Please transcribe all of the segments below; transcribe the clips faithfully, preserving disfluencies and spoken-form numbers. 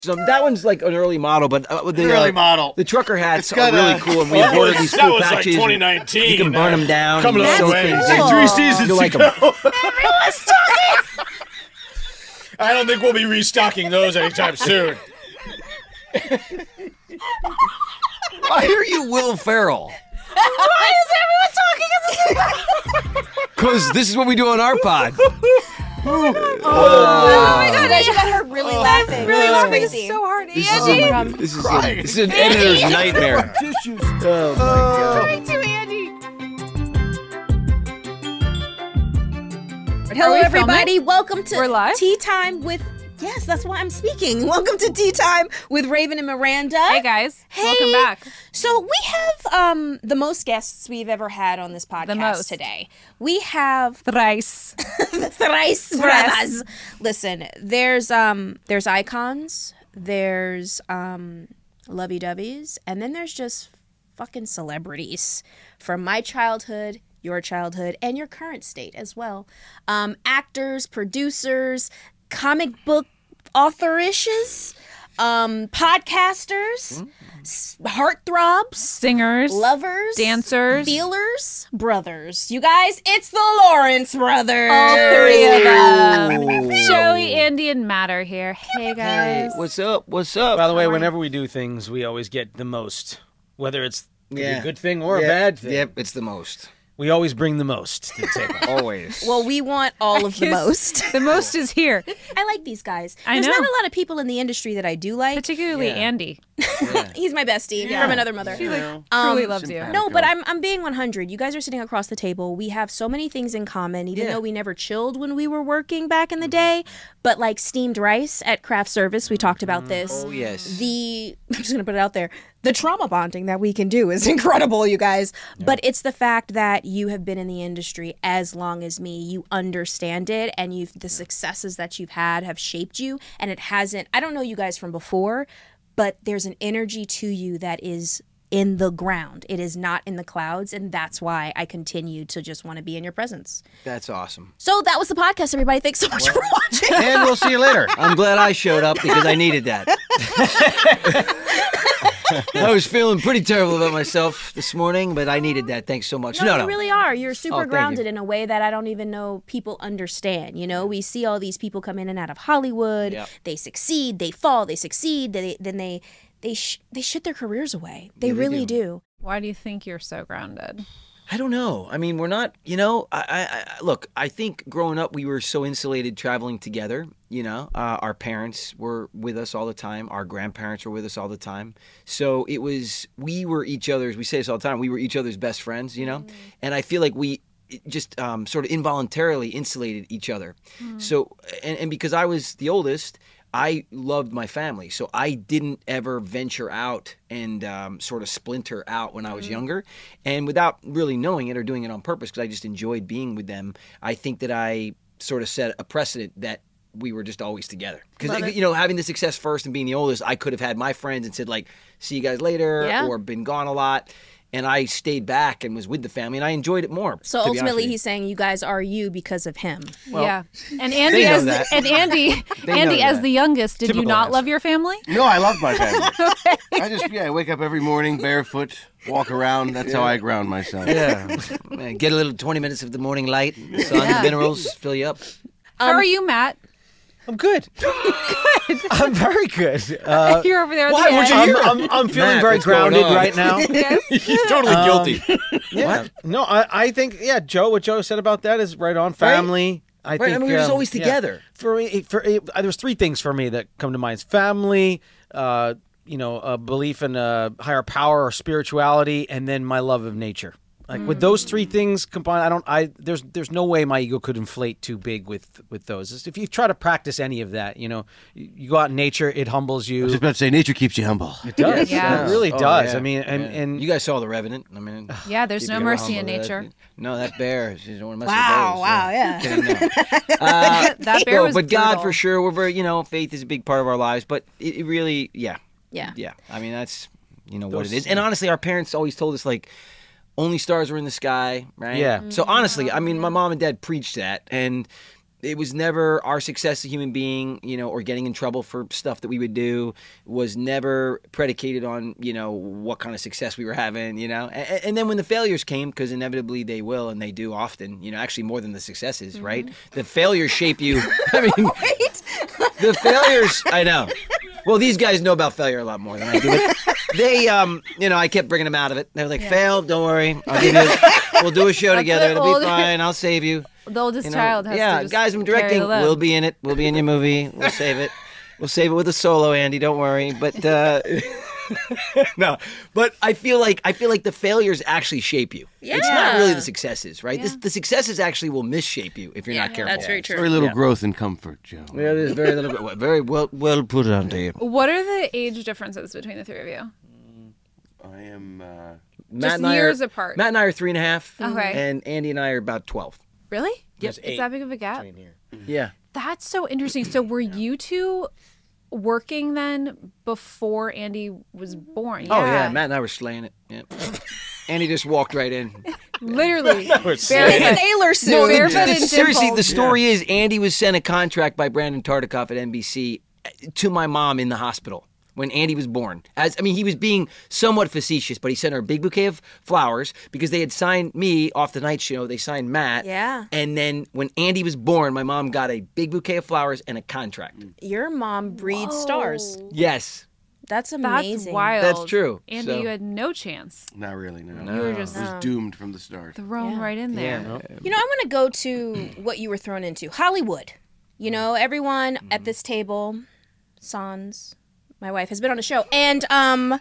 So that one's like an early model, but uh, the early uh, model. The trucker hats got are really a- cool, and we That ordered was- these that cool was like patches. twenty nineteen. You can burn them down. Coming and a sew long way. things Like in. three seasons You'll like ago. them. I don't think we'll be restocking those anytime soon. I hear you, Will Ferrell. Why is everyone talking? Because this is what we do on our pod. Oh my god! You guys should have her really laughing. Really It's laughing crazy. so hard. This is, Andy, Oh my God. this is, a, this is an editor's nightmare. Tissues. Oh, my God. crying too, Andy. Hello, we everybody. Welcome to We're live? Tea Time with. Yes, that's why I'm speaking. Welcome to Tea Time with Raven and Miranda. Hey guys, Hey. welcome back. So we have um, the most guests we've ever had on this podcast most. today. We have Thrice. the Thrice Brothers. Listen, there's um, there's icons, there's um, lovey-doveys, and then there's just fucking celebrities from my childhood, your childhood, and your current state as well. Um, actors, producers, comic book authorishes, um, podcasters, s- heartthrobs, Singers. lovers, Dancers. feelers, brothers. You guys, it's the Lawrence brothers. All three of them. Oh. Joey, Andy, and Matt are here. Hey guys. What's up? What's up? By the way, whenever we do things, we always get the most. Whether it's Yeah. a good thing or Yep. a bad thing. Yep, it's the most. We always bring the most to the table. Always. Well, we want all of the guess- most. The most is here, I like these guys. I There's know. not a lot of people in the industry that I do like. particularly Yeah. Andy. He's my bestie from another mother. She like Um, truly loves you. sympathetic. No, but I'm I'm being one hundred. You guys are sitting across the table. We have so many things in common, even Yeah. though we never chilled when we were working back in the day. But like steamed rice at craft service, we talked about this. Oh, yes. The I'm just gonna put it out there. The trauma bonding that we can do is incredible, you guys. But it's the fact that you have been in the industry as long as me. You understand it, and you've the successes that you've had have shaped you. And it hasn't. I don't know you guys from before, but there's an energy to you that is in the ground. It is not in the clouds, and that's why I continue to just want to be in your presence. That's awesome. So that was the podcast, everybody. Thanks so much for watching. And we'll see you later. I'm glad I showed up because I needed that. I was feeling pretty terrible about myself this morning, but I needed that. Thanks so much. No, No, you no. really are. You're super Oh, thank grounded you. in a way that I don't even know people understand. You know, we see all these people come in and out of Hollywood. Yep. They succeed, they fall, they succeed, they, then they they sh- they shit their careers away. They Yeah, they really do. do. Why do you think you're so grounded? I don't know. I mean, we're not, you know, I, I, I look, I think growing up, we were so insulated traveling together, you know, uh, our parents were with us all the time. Our grandparents were with us all the time. So it was, we were each other's, we say this all the time, we were each other's best friends, you know, and I feel like we just um, sort of involuntarily insulated each other. So, and, and because I was the oldest, I loved my family, so I didn't ever venture out and um, sort of splinter out when I was younger. And without really knowing it or doing it on purpose, because I just enjoyed being with them, I think that I sort of set a precedent that we were just always together. Because, you know, having the success first and being the oldest, I could have had my friends and said, like, see you guys later, Yeah. or been gone a lot. And I stayed back and was with the family, and I enjoyed it more. So to be honest ultimately, with you. he's saying you guys are you because of him. yeah. And Andy they know as the, that. and Andy They Andy know as that. the youngest, did you Typical not answer. love your family? No, I love my family. I just, yeah, I wake up every morning barefoot, walk around. That's how I ground myself. Yeah. Man, get a little twenty minutes of the morning light, sun, the minerals, fill you up. How are you, Matt? I'm good. I'm very good. Uh, You're over there. At why the would you end. hear? I'm, I'm feeling Matt, very what's going grounded on? right now. Yes. He's totally guilty. Yeah. No, I, I think, yeah, Joe, what Joe said about that is right on. Family. I Right, think I mean, we were just um, always yeah. together. For me, for uh, there's three things for me that come to mind: it's family, uh, you know, a belief in a higher power or spirituality, and then my love of nature. Like with those three things combined, I don't. I there's there's no way my ego could inflate too big with with those. If you try to practice any of that, you know, you, you go out in nature, it humbles I was you. just about to say, nature keeps you humble. It does. Yeah. It really Oh, does. yeah, I mean, and, yeah. and you guys saw The Revenant. I mean, Yeah, there's no people mercy in humble. That- nature. No, that bear. She's don't mess Wow, with those. wow, yeah. Kidding, no. Uh, That bear no, was but God, brutal. for sure, we're very, you know, faith is a big part of our lives. But it, it really, yeah, Yeah. yeah. I mean, that's, you know, what Those- it is. And honestly, our parents always told us, like, only stars were in the sky, right? Yeah. So honestly, I mean, my mom and dad preached that, and it was never our success as a human being, you know, or getting in trouble for stuff that we would do was never predicated on, you know, what kind of success we were having, you know. And, and then when the failures came, because inevitably they will, and they do often, you know, actually more than the successes, Mm-hmm. right? The failures shape you. I mean, the failures, I know. Well, these guys know about failure a lot more than I do. But they, um, you know, I kept bringing them out of it. They were like, fail, don't worry. I'll give you, we'll do a show That's together. the It'll old- be fine. I'll save you. The oldest You know, child has yeah, to just guys, I'm carry directing. the load. We'll be in it. We'll be in your movie. We'll save it. We'll save it with a solo, Andy. Don't worry. But uh, no, but I feel like I feel like the failures actually shape you. It's not really the successes, right? This, the successes actually will misshape you if you're not careful. That's very true. Very little Yeah. growth and comfort, Joe. Yeah, there's very little. Very well, well put on to you. What are the age differences between the three of you? I am. Uh, Matt Just and I years are, apart. Matt and I are three and a half. Okay. And Andy and I are about twelve. Really? There's Is eight that big of a gap? between here. Yeah. That's so interesting. So were you two working then before Andy was born? Oh yeah, Matt and I were slaying it. Yeah. Andy just walked right in. Literally. We're Barefoot- Sailor suit. No, barefoot The- and seriously, dimples. the story is Andy was sent a contract by Brandon Tartikoff at N B C to my mom in the hospital when Andy was born. As I mean, he was being somewhat facetious, but he sent her a big bouquet of flowers because they had signed me off the night show. They signed Matt. Yeah. And then when Andy was born, my mom got a big bouquet of flowers and a contract. Your mom breeds stars. Yes, That's That's amazing. wild. that's true. Andy, So- you had no chance. not really. No. You were just I was doomed from the start. thrown Yeah. right in there. Yeah. You know, I want to go to what you were thrown into. Hollywood. You know, everyone at this table, Sans, my wife, has been on a show. And um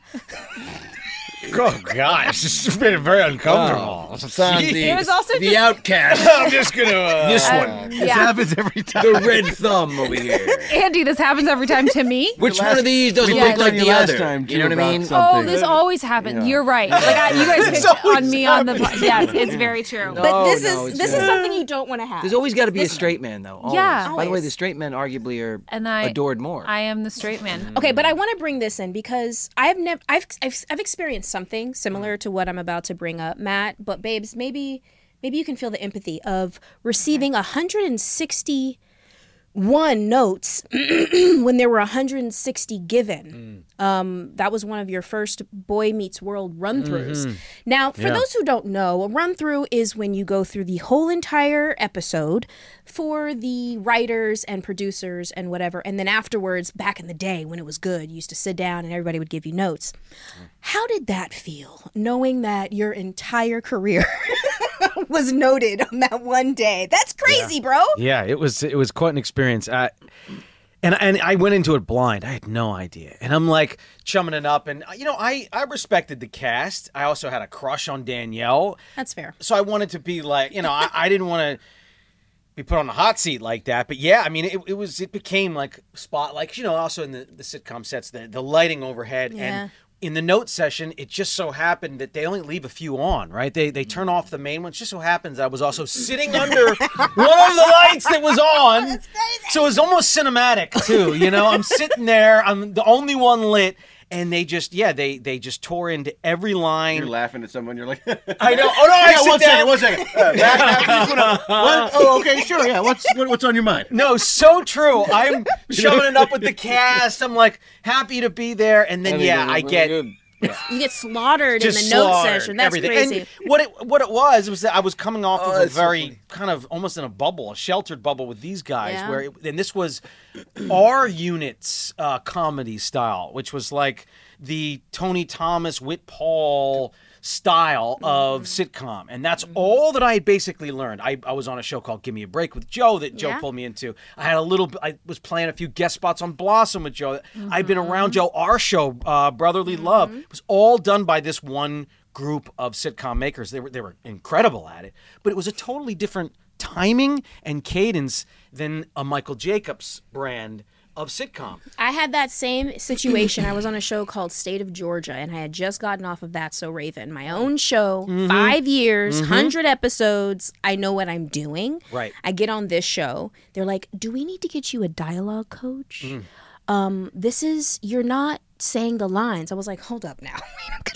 Oh gosh, this has been very uncomfortable. It was also the just outcast. I'm just gonna. Uh, This um, one, yeah. happens every time. the red thumb over here. Andy, this happens every time to me. Which one of these doesn't We look picked like on you the last other? time, You know too, what I about mean? something. Oh, this always happens. Yeah. You're right. Like I, you guys It's picked always on me on the po- yes, it's very true. but Oh, this no, is it's this not. is something you don't want to have. There's always got to be a straight man, though. Always. Yeah. By the way, Always. the straight men arguably are And I adored more. I am the straight man. Okay, but I want to bring this in because I've never I've, I've I've experienced something similar to what I'm about to bring up, Matt. But babes, maybe maybe you can feel the empathy of receiving one hundred sixty-one notes when there were one hundred sixty given. Um, that was one of your first Boy Meets World run-throughs. Now, for Yeah. those who don't know, a run-through is when you go through the whole entire episode for the writers and producers and whatever, and then afterwards, back in the day when it was good, you used to sit down and everybody would give you notes. How did that feel, knowing that your entire career was noted on that one day? That's crazy, bro. Yeah, it was it was quite an experience. I, and and I went into it blind. I had no idea, and I'm like chumming it up. And you know, I I respected the cast. I also had a crush on Danielle, That's fair. so I wanted to be like, you know, I, I didn't want to be put on the hot seat like that. But yeah, I mean, it, it was it became like spot like you know, also in the, the sitcom sets, the the lighting overhead Yeah. and. In the note session, it just so happened that they only leave a few on, right? They they turn off the main one. It just so happens I was also sitting under one of the lights that was on. So it was almost cinematic too, you know? I'm sitting there, I'm the only one lit, and they just yeah, they they just tore into every line. You're laughing at someone. You're like, I know. Oh no, I yeah, sit one down. second, one second. Uh, back, back, just wanna- what? Oh, okay, sure. Yeah, what's what, what's on your mind? No, so true. I'm shoving it up with the cast. I'm like happy to be there, and then yeah, I get You get slaughtered just in the note slaughtered, session. That's everything. crazy. And what it what it was was that I was coming off Oh, of a that's so very funny. kind of almost in a bubble, a sheltered bubble with these guys, Yeah. where it, and this was our unit's uh, comedy style, which was like the Tony Thomas, Whit Paul style of sitcom, and that's all that I had basically learned. I, I was on a show called Give Me a Break with Joe that Joe Yeah. pulled me into. I had a little, I was playing a few guest spots on Blossom with Joe. I'd been around Joe. Our show, uh, Brotherly Love, was all done by this one group of sitcom makers. They were they were incredible at it, but it was a totally different timing and cadence than a Michael Jacobs brand of sitcom. I had that same situation. I was on a show called State of Georgia, and I had just gotten off of That So Raven, my own show, Mm-hmm. five years, one hundred episodes. I know what I'm doing. Right. I get on this show. They're like, do we need to get you a dialogue coach? Mm. Um, this is, you're not saying the lines. I was like, hold up now. Wait, I'm confused.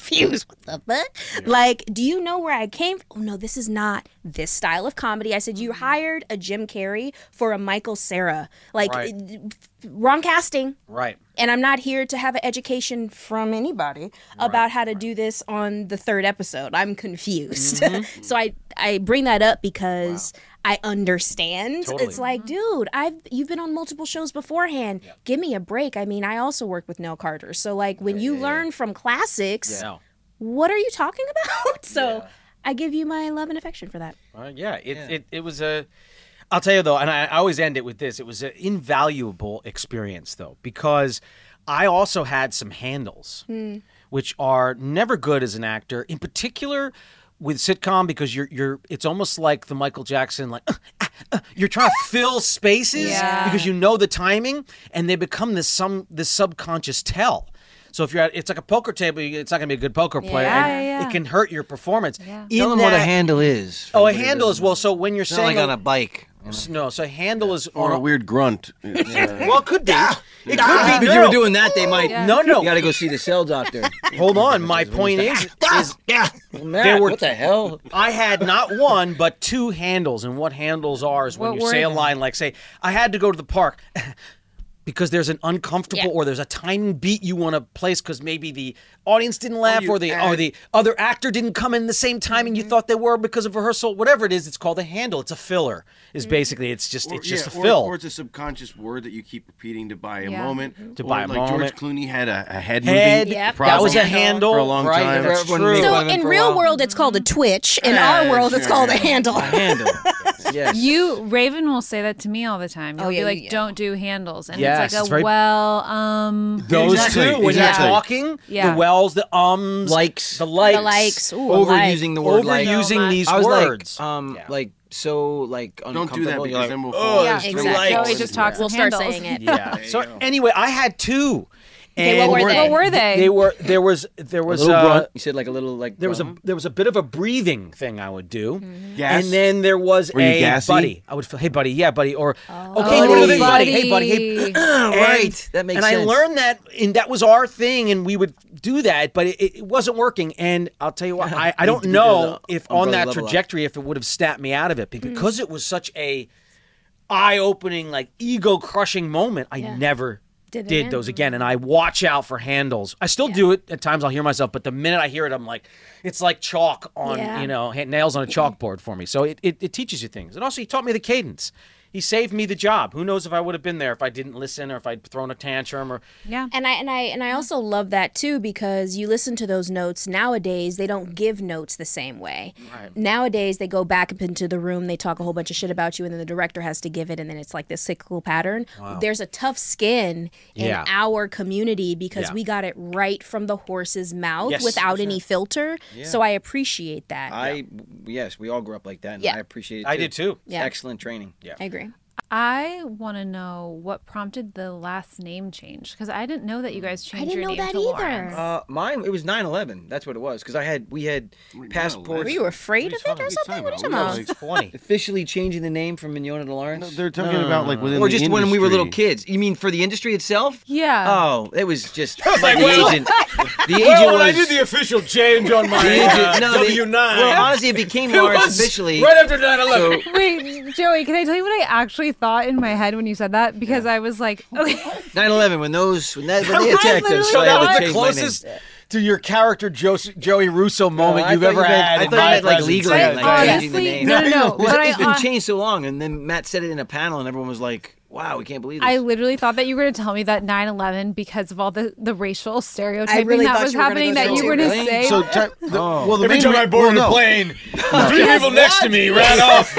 confused. What the fuck? Like, do you know where I came from? Oh, no, this is not this style of comedy. I said, you hired a Jim Carrey for a Michael Cera. Like, Right. wrong casting. Right. And I'm not here to have an education from anybody about how to do this on the third episode. I'm confused. Mm-hmm. So I, I bring that up because I understand. Totally. It's like, dude, I've you've been on multiple shows beforehand. Give me a break. I mean, I also work with Nell Carter. So like when you learn from classics, No. what are you talking about? So I give you my love and affection for that. Uh, yeah, it, it it was a. I'll tell you though, and I, I always end it with this. It was an invaluable experience though, because I also had some handles, which are never good as an actor. In particular, with sitcom, because you're you're. It's almost like the Michael Jackson, like uh, uh, uh, you're trying to fill spaces Yeah. because you know the timing, and they become this some this subconscious tell. So if you're at, it's like a poker table, it's not going to be a good poker player. Yeah, and yeah, yeah. It can hurt your performance. Yeah. In Tell them what a that- handle is. for Oh, a everybody that handle as doesn't well. know. So when you're It's not saying like on a bike. you know? no, so a handle is Or on a weird grunt. Well, it could be. It could be. If you No, were no. doing that, they might. No, no. You got to go see the cell doctor. Hold on. My point is, is Yeah. There were- what the hell? I had not one but two handles, and what handles are is when What you were say a they? line like, say, I had to go to the park. Because there's an uncomfortable Yeah. or there's a timing beat you want to place because maybe the audience didn't laugh you or the or add- the other actor didn't come in the same timing you thought they were because of rehearsal. Whatever it is, it's called a handle. It's a filler. Is basically it's just Or- it's just yeah, a or- fill. Or, it's a subconscious word that you keep repeating to buy a Yeah. moment. To Or buy a like moment. George Clooney had a, a head Head. moving Yep. problem That was a handle for a long right? time. That's Everyone true. made So fun of him in for a real while. world, it's called a twitch. In Yeah, our world, it's sure, called a yeah. handle. Handle. Yes. You Raven will say that to me all the time. You'll Oh, be yeah, like, yeah. "Don't do handles," and Yes, it's like it's a very- well, um, Those Exactly, two, when exactly. you're talking, Yeah. the wells, the ums, Likes. the likes, The likes. Ooh, a like. Overusing the word like. overusing So these I was words. like, um, Yeah. like so, like Don't do that uncomfortable. because You're like, then we'll "Oh, fall. Yeah, there's three exactly. likes." Joey just talks We'll in start handles. saying it. yeah. you So go. anyway, I had two. Okay, what And were they? What were they? They were there was there A was little uh, grunt. You said like a little like. there was a grunt. there was a bit of a breathing thing I would do, Gas? and then there was Were you a gassy? buddy. I would feel, hey buddy, yeah buddy, or okay, Oh, what do you think, buddy? buddy. Hey buddy, hey. Oh, And- right. That makes and sense. I learned that, and that was our thing, and we would do that, but it, it wasn't working. And I'll tell you what, I, I don't Need to know do the if on umbrella that level up. trajectory, if it would have snapped me out of it, Hmm. because it was such a eye-opening, like ego-crushing moment. I Yeah. never Did did, it those again. again, and I watch out for handles. I still do it at times. I'll hear myself, but the minute I hear it, I'm like, it's like chalk on, Yeah. you know, ha- nails on a chalkboard for me. So it, it, it teaches you things. And also, he taught me the cadence. He saved me the job. Who knows if I would have been there if I didn't listen or if I'd thrown a tantrum or yeah. And I and I and I also love that too because you listen to those notes nowadays. They don't give notes the same way. Right. Nowadays they go back up into the room. They talk a whole bunch of shit about you, and then the director has to give it, and then it's like this cyclical pattern. There's a tough skin in Yeah. our community because Yeah. we got it right from the horse's mouth Yes, without any filter. So I appreciate that. I yes, we all grew up like that. And Yeah. I appreciate it. I too. did too. It's Yeah. excellent training. Yeah. I agree. I want to know what prompted the last name change because I didn't know that you guys changed didn't your know name that to either. Lawrence. Uh, mine it was nine eleven. That's what it was because I had we had passports. Were you afraid of it or something? What are you talking about? It's funny. Officially changing the name from Mignona to Lawrence. No, they're talking about like within or the just when we were little industry. kids. You mean for the industry itself? Yeah. Oh, it was just like, like, the well- agent. The agent was the official change on my the agent. No, they- W nine, Well, honestly, it became it Lawrence was officially. right after nine eleven. So Wait, Joey, can I tell you what I actually thought in my head when you said that? Because I was like, okay. nine eleven when those when, that, when they I attacked us, literally so I had that to was the change my name. closest to your character Jo- Joey Russo moment I you've thought ever you meant- had. I in thought you my meant like presence. legally, I like honestly, changing the name. no, no, no. Because But I, it's been uh, changed so long, and then Matt said it in a panel, and everyone was like, "Wow, we can't believe this." I literally thought that you were going to tell me that nine eleven because of all the, the racial stereotyping really that thought was you were gonna happening go that there you too. were going to Really? say. So, ti- the, Oh. well, the Every main time re- I boarded well, a no. plane, three people next to me ran off.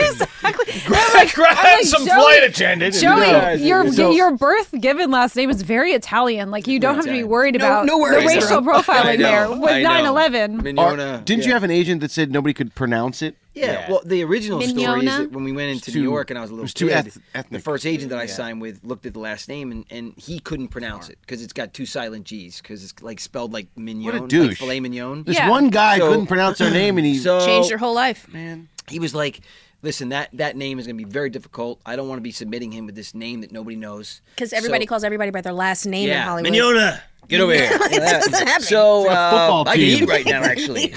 like, Grabbed I'm like, some Joey- flight attendant. and- Joey, No. your So- your birth given last name is very Italian. Like you don't have to be Italian. worried No- about no the worries, racial bro. I profiling know, there I with know. nine eleven. Or- Mignona. didn't yeah. you have an agent that said nobody could pronounce it? Yeah, Yeah. well, the original story is Mignona? that when we went into too- New York and I was a it little was too kid, eth- the ethnic. first agent that I signed with looked at the last name and, and he couldn't pronounce it because it's got two silent G's because it's like spelled like mignon, like douche. filet mignon. This Yeah. one guy So- couldn't pronounce their name, and he So Changed your whole life. man. he was like, "Listen, that that name is going to be very difficult. I don't want to be submitting him with this name that nobody knows." Because everybody So- calls everybody by their last name in Yeah, Hollywood. Mignona. Get over here. That's not happening. So It's a uh, football I can team. eat right now, actually.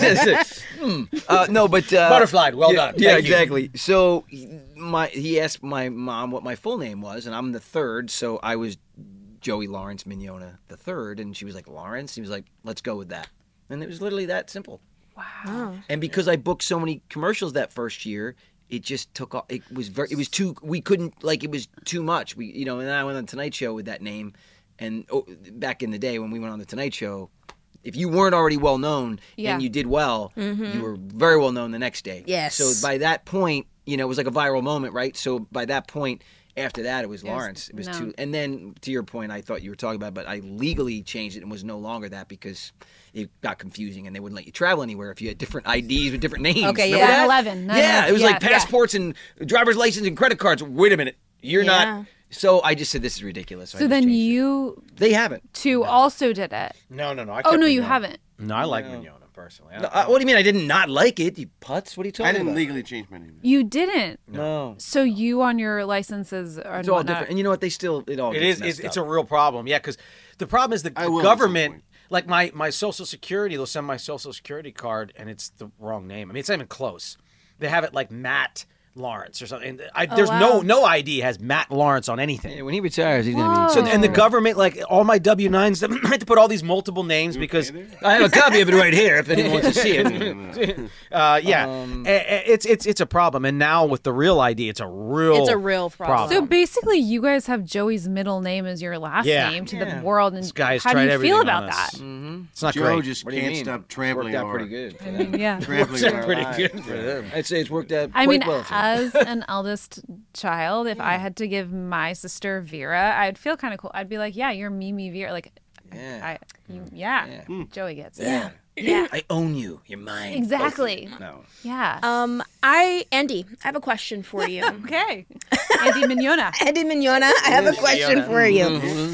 Hmm. uh, no, but uh, Butterfly, well yeah, done. Yeah, Thank you. exactly. So he- my he asked my mom what my full name was, and I'm the third, so I was Joey Lawrence Mignona the third, and she was like Lawrence. He was like, let's go with that, and it was literally that simple. Wow. And because I booked so many commercials that first year, it just took off. It was very. It was too. We couldn't like. It was too much. We, you know. And then I went on Tonight Show with that name, and oh, back in the day when we went on the Tonight Show, if you weren't already well known Yeah. and you did well, you were very well known the next day. Yes. So by that point, you know, it was like a viral moment, right? So by that point. After that, it was Lawrence. It was no. too. And then to your point, I thought you were talking about, but I legally changed it and was no longer that because it got confusing and they wouldn't let you travel anywhere if you had different I Ds with different names. Okay, Remember yeah. that? nine eleven, nine Yeah, eleven, it was like yeah. passports and driver's license and credit cards. Wait a minute, you're Yeah. not. So I just said this is ridiculous. So, I So just then changed it. you They haven't. two also did it. No, no, no. I Oh kept no, you Mignona. haven't. No, I like Mignona personally. I No, don't- uh, what do you mean? I did not like it. You putz. What are you talking I didn't about? legally change my name. You didn't. No. So you on your licenses are It's all whatnot- different. And you know what? They still it all. It gets is. messed It's, it's up. a real problem. Yeah, because the problem is the, I the will at some government, point. like my my social security, they'll send my social security card and it's the wrong name. I mean, it's not even close. They have it like Matt Lawrence or something. And I, there's no wow. no I D has Matt Lawrence on anything. Yeah, when he retires, he's gonna be. So and the government, like all my W nines, I had to put all these multiple names because, I have a copy of it right here. If anyone wants to see it. uh, yeah, Um, a- a- it's it's it's a problem. And now with the real I D, it's a real It's a real problem. So basically, you guys have Joey's middle name as your last Yeah. name to Yeah. the world, and This guy's how do tried you everything feel on about us. that? It's not Joe great. just What do you can't mean? stop trampling Worked out on pretty her. good. for I them. mean, yeah. Trampling on her pretty lives. good for them. I'd say it's worked out I quite mean, well for them. as an eldest child, if I had to give my sister Vera, I'd feel kind of cool. I'd be like, "Yeah, you're Mimi Vera." Like, Yeah. I, you, yeah, Yeah. Joey gets it. Yeah. Yeah. I own you. You're mine. Exactly. Both of you. No. Yeah. um, I Andy, I have a question for you. okay. Andy Mignona. Andy Mignona, I have a question for you.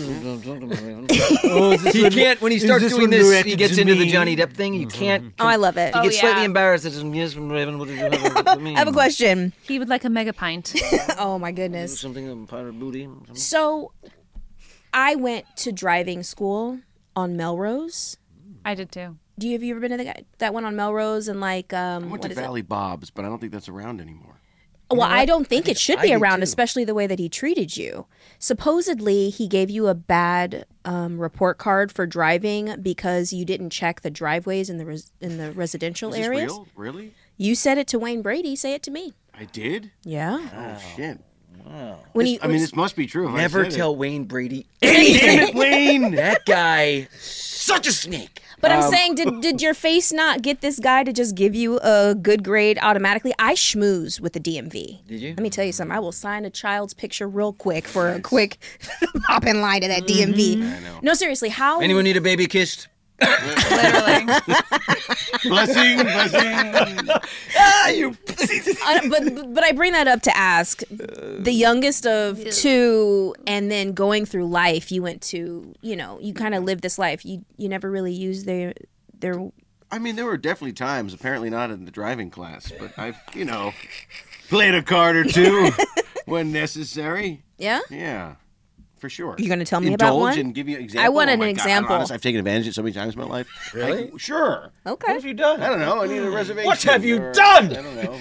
He can't when he starts this doing one this. directed He gets to into the me? Johnny Depp thing. You can't. Oh, I love it. He Oh, gets slightly yeah. embarrassed. It says, yes, from Raven. What did you have? What does it mean? I have a question. He would like a mega pint. Oh my goodness. Something of pirate booty. something? So, I went to driving school on Melrose. I did too. Do you have you ever been to the guy that one on Melrose and like um? I went what to is it? Valley Bob's, but I don't think that's around anymore. Well, I don't think it should I be do around, too. especially the way that he treated you. Supposedly, he gave you a bad um, report card for driving because you didn't check the driveways in the res- in the residential Is this areas. real? Really? You said it to Wayne Brady. Say it to me. I did? Yeah. Oh, shit. Wow. When This- he, I mean, this must be true. If Never I said tell Wayne Brady it. anything. Damn it, Wayne! That guy, such a snake. But I'm saying, did did your face not get this guy to just give you a good grade automatically? I schmooze with the D M V. Did you? Let me tell you something. I will sign a child's picture real quick for a quick hop in line to that D M V. I know. No, seriously, how? Anyone need a baby kissed? Literally. Blessing, blessing. Ah, you. Uh, but but I bring that up to ask the youngest of two, and then going through life, you went to you know you kind of lived this life. You you never really used their their. I mean, there were definitely times, apparently not in the driving class, but I've, you know, played a card or two when necessary. Yeah. Yeah, for sure. You gonna tell me Indulge about one? and give you an example? I want Oh an my God, I'm example. honest, I've taken advantage of it so many times in my life. Really? I- sure. Okay. What have you done? I don't know. I need a reservation. What have you or- done? I don't know.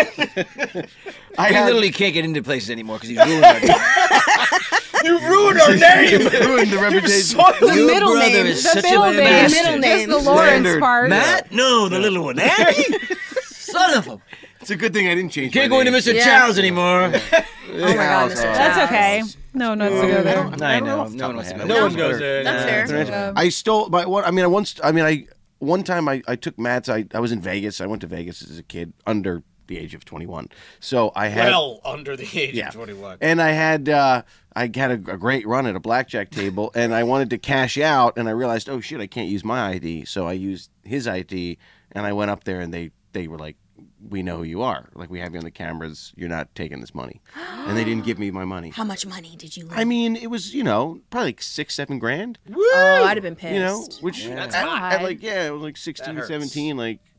I He had literally can't get into places anymore because he's ruined our You ruined our name. ruined the reputation. The Your middle brother name. is The such middle a name. bastard. Middle name. Just the Lawrence Standard. part. Matt? No, the little one. Andy? Son of a. It's a good thing I didn't change. Can't my go into name. Mister Yeah. Charles anymore. Oh my God, Mister That's Charles. okay. No one wants to go there. I know. No one wants to go. No there. one goes there. That's Nah. fair. I stole my what? I mean, I once. I mean, I one time I, I took Matt's. I, I was in Vegas. I went to Vegas as a kid under the age of twenty-one. So I had Well, under the age yeah, of twenty-one. and I had uh, I had a, a great run at a blackjack table, and I wanted to cash out, and I realized, oh shit, I can't use my I D, so I used his I D, and I went up there, and they they were like, we know who you are. Like, we have you on the cameras. You're not taking this money. And they didn't give me my money. How much money did you lose? I mean, it was, you know, probably like six, seven grand. oh, I'd have been pissed. You know, which That's at, high. at like, yeah, it was like sixteen, That hurts. seventeen. Like,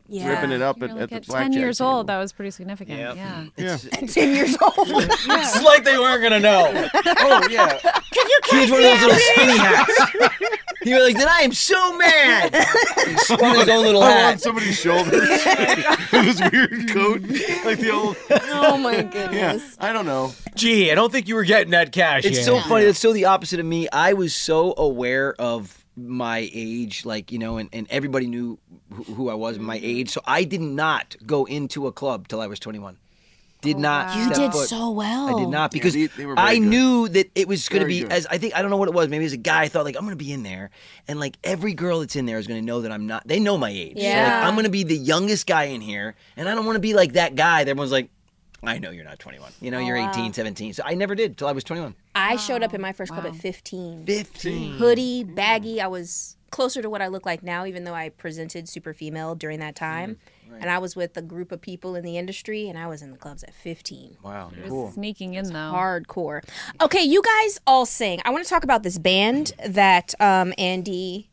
Yeah. ripping it up You're at, like at the at blackjack ten years table. old. That was pretty significant. Yep. Yeah. Yeah. ten years old. It's like they weren't gonna know. Oh yeah. He was one of those little spinny hats. He was like, then I am so mad. He spun his own little I on hat. somebody's shoulders with his weird coat, like the old. Oh my Yeah, goodness. I don't know. Gee, I don't think you were getting that cash. It's yet. so funny. That's so the opposite of me. I was so aware of my age, like, you know, and, and everybody knew who, who I was, my age. So I did not go into a club till I was twenty-one. Did not. wow. You step did foot. so well. I did not because they- they were very I good. knew that it was going to Very be good. as I think I don't know what it was. Maybe as a guy, I thought like I'm going to be in there, and like every girl that's in there is going to know that I'm not. They know my age. So, like, Yeah. I'm going to be the youngest guy in here, and I don't want to be like that guy. That everyone's like, I know you're not twenty-one. You know, Oh, you're wow. eighteen, seventeen. So I never did till I was twenty-one. I showed up in my first club at fifteen. fifteen. Hoodie, baggy. I was closer to what I look like now, even though I presented super female during that time. And I was with a group of people in the industry, and I was in the clubs at fifteen. Wow, You're cool. sneaking in though. Hardcore. Okay, you guys all sing. I want to talk about this band that um, Andy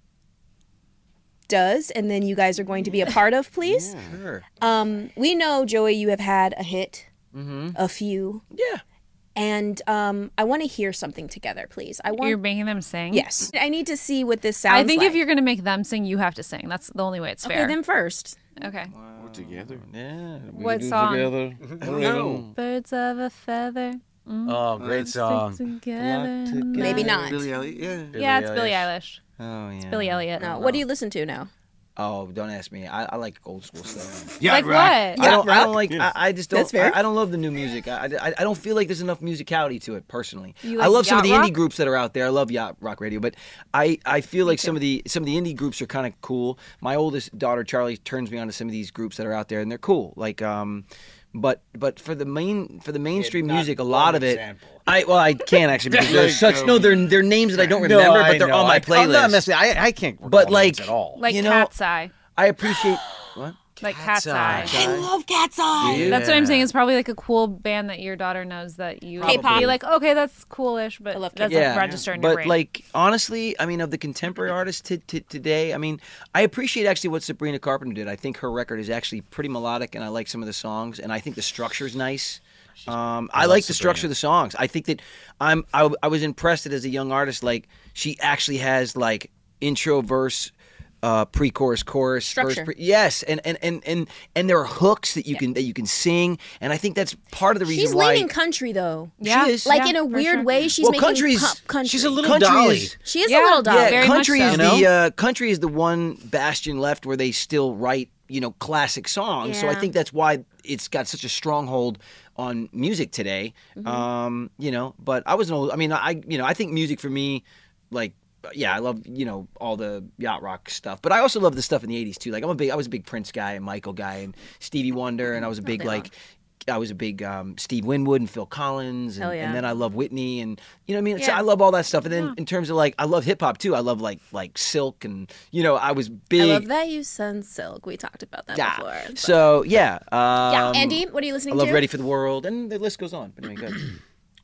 does, and then you guys are going to be a part of, please. Sure. Um, we know, Joey, you have had a hit, Mm-hmm. a few, Yeah. and um, I want to hear something together, please. I want. You're making them sing. Yes, I need to see what this sounds I think like. if you're gonna make them sing, you have to sing. That's the only way it's okay, fair. then first. Okay. We're together. Yeah. we What do song? Together. I don't know. Birds of a feather. Oh, great stick song. together. Maybe not. Billy Elliot. Yeah. Yeah, it's Billie Eilish. Eilish. Oh yeah. Billie Elliot. No, what do you listen to now? Oh, don't ask me. I, I like old school stuff. Yeah, Like what? I don't. I don't like. Yes. I, I just don't. That's fair. I, I don't love the new music. I, I, I don't feel like there's enough musicality to it personally. You I like love some of the yacht indie rock? groups that are out there. I love yacht rock radio, but I, I feel like some of the some of the indie groups are kind of cool. My oldest daughter Charlie turns me on to some of these groups that are out there, and they're cool. Like um, but but for the main for the mainstream not music, a lot of it. example. I well, I can't actually because they're Like, such um, no, they're they're names that I don't remember, No, I but they're know. on my I- playlist. I'm not messing. I, I can't. recall But, names like- at all. Like You know- Cat's Eye. I appreciate what. Like Cat's Cat's Eye. Eye. I love Cat's Eye. Yeah. That's what I'm saying. It's probably like a cool band that your daughter knows that you K-pop. be like, okay, that's coolish, but I love doesn't K-pop. register in but your brain. like honestly, I mean, of the contemporary artists t- t- today, I mean, I appreciate actually what Sabrina Carpenter did. I think her record is actually pretty melodic, and I like some of the songs, and I think the structure is nice. Um, I, like the structure of the songs. I think that I'm. I, I was impressed that as a young artist, like she actually has like intro, verse, uh, pre-chorus, chorus, Structure. verse. Pre- yes, and, and and and and there are hooks that you can that you can sing, and I think that's part of the reason She's why. leaning country though. yeah, is. Like yeah, in a for weird sure. way, she's Well, making country's- pop country. She's a little Country dolly. is- She is Yeah, a little doll. Yeah, very much country so. is You know? the uh, country is the one bastion left where they still write, you know, classic songs. So I Yeah. think that's why it's got such a stronghold on music today. Mm-hmm. Um, you know, but I was an old. I mean, I you know, I think music for me, like. Yeah, I love, you know, all the yacht rock stuff, but I also love the stuff in the eighties too. Like I'm a big, I was a big Prince guy and Michael guy and Stevie Wonder, and I was a big like, I was a big um, Steve Winwood and Phil Collins, and, Hell yeah. and then I love Whitney, and you know what I mean. So Yeah. I love all that stuff, and then in terms of like, I love hip hop too. I love like like Silk, and you know, I was big. I love that you send Silk. We talked about that Yeah. before. but- So yeah, um, yeah, Andy, what are you listening I love to? Ready for the World, and the list goes on. But anyway, good.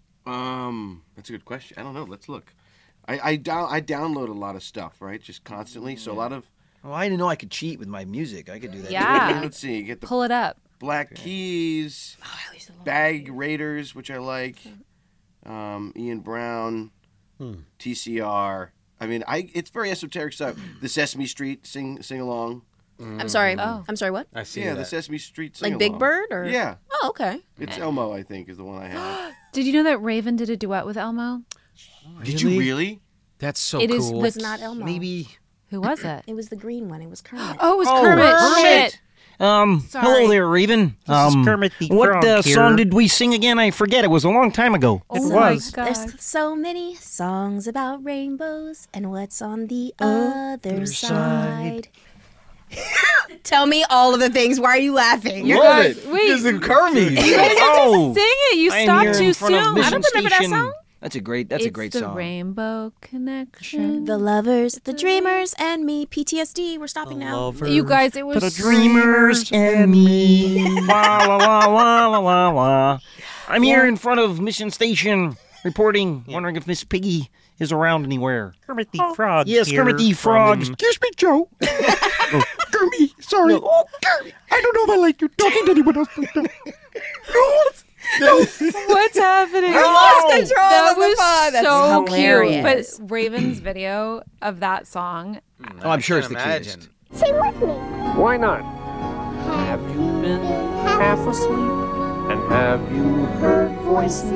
Um, that's a good question. I don't know. Let's look. I I, down, I download a lot of stuff, right? Just constantly. So a lot of. Well, I didn't know I could cheat with my music. I could do that. Yeah. Let's see. Get the Pull it up. Black Keys, Oh, I used to love Bag Raiders, which I like. Um, Ian Brown, T C R. I mean, I it's very esoteric stuff. The Sesame Street sing sing along. I'm sorry. Oh. I'm sorry. What? I see Yeah, that. the Sesame Street sing Like Big Bird or? Yeah, Oh, okay. it's Elmo. I think is the one I have. Did you know that Raven did a duet with Elmo? Did you really? That's so It cool. is It was not Elmo. Maybe. Who was it? It was the green one. It was Kermit. Oh, it was Oh, Kermit. Kermit. Shit. Um, Sorry. hello there, Raven. This um, is Kermit the what Frog uh, here. song did we sing again? I forget. It was a long time ago. Oh was. my God. There's so many songs about rainbows and what's on the other side. Tell me all of the things. Why are you laughing? You're Love guys- it. wait. This is Kermit. You guys have oh, to sing it. You I am stopped here too in front of soon. Mission I don't remember that Station. song. That's a great. That's it's a great the song. Rainbow Connection. The lovers, the dreamers, and me. P T S D. We're stopping now. You guys, it was The dreamers and me. Wah, wah, wah, wah, wah, wah, wah. I'm here in front of Mission Station reporting, wondering if Miss Piggy is around anywhere. Kermit the Frog Yes, here Kermit the Frog. from- Excuse me, Joe. Oh, Kermit. sorry. Oh, Gary, I don't know if I like you talking to anyone else like that. What's happening? I lost control That of the was pod. That's so hilarious. cute. But Raven's video of that song. Oh, I'm sure I it's the can't imagine. cutest. Sing with me. Why not? Have you been half asleep? And have you heard voices?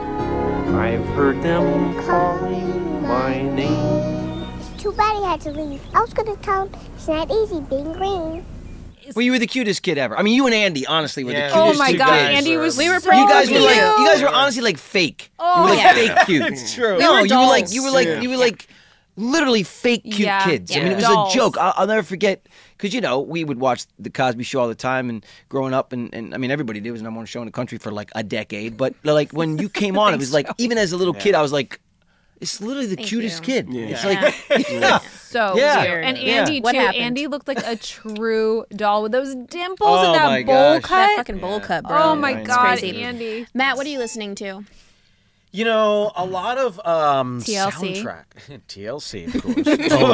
I've heard them calling my name. Too bad he had to leave. I was gonna tell him it's not easy being green. Well, you were the cutest kid ever. I mean, you and Andy, honestly, were Yeah, the Oh cutest my two God, guys. Andy was We were so You guys were cute. like, you guys were honestly like fake. Oh, you were like yeah. fake cute. It's true. No, were you were like dolls. you were like Yeah. you were like literally fake cute Yeah, kids. I yeah. mean, it was Dolls. a joke. I'll, I'll never forget because you know we would watch the Cosby Show all the time and growing up, and, and I mean everybody did. It was the number one show in the country for like a decade. But like when you came on, it was like even as a little kid, I was like, it's literally the Thank cutest you. kid. Yeah. It's like yeah. So Yeah. weird. And Yeah. Andy What too. happened? Andy looked like a true doll with those dimples Oh and that my bowl gosh. That cut. fucking bowl cut, bro. Oh my I know. God, crazy. Andy. Matt, what are you listening to? You know, a lot of um, T L C. soundtrack. T L C, of course.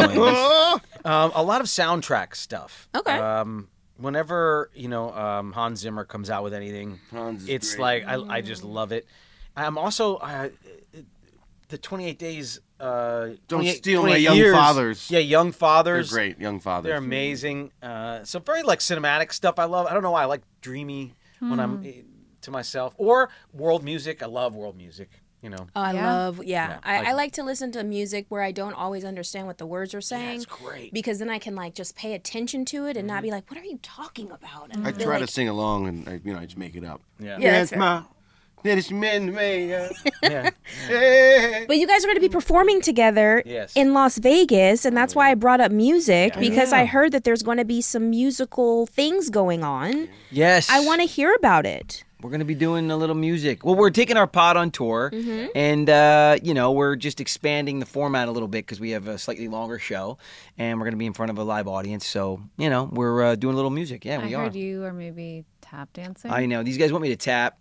Oh, um, a lot of soundtrack stuff. Okay. Um, whenever you know um, Hans Zimmer comes out with anything, Hans is it's great. like I, I just love it. I'm also uh, the twenty-eight days. Uh, Don't 28 steal my 28 Young years. Fathers. Yeah, Young They're Fathers. great, young fathers. They're amazing. Uh, so very like cinematic stuff. I love. I don't know why I like dreamy when I'm eh, to myself or world music. I love world music. You know. Oh, I Yeah. love, yeah. Yeah, I, like- I like to listen to music where I don't always understand what the words are saying. it's great. Because then I can like just pay attention to it and not be like, what are you talking about? And I feel try like, to sing along, and I, you know, I just make it up. Yeah. Yeah, that's That's my. That is meant me. uh, Yeah. eh. But you guys are going to be performing together Yes. in Las Vegas, and that's why I brought up music Yeah. because I heard that there's going to be some musical things going on. Yes. I want to hear about it. We're going to be doing a little music. Well, we're taking our pod on tour, Mm-hmm. and, uh, you know, we're just expanding the format a little bit because we have a slightly longer show, and we're going to be in front of a live audience. So, you know, we're uh, doing a little music. Yeah, I we heard are. you are maybe tap dancing. I know. These guys want me to tap.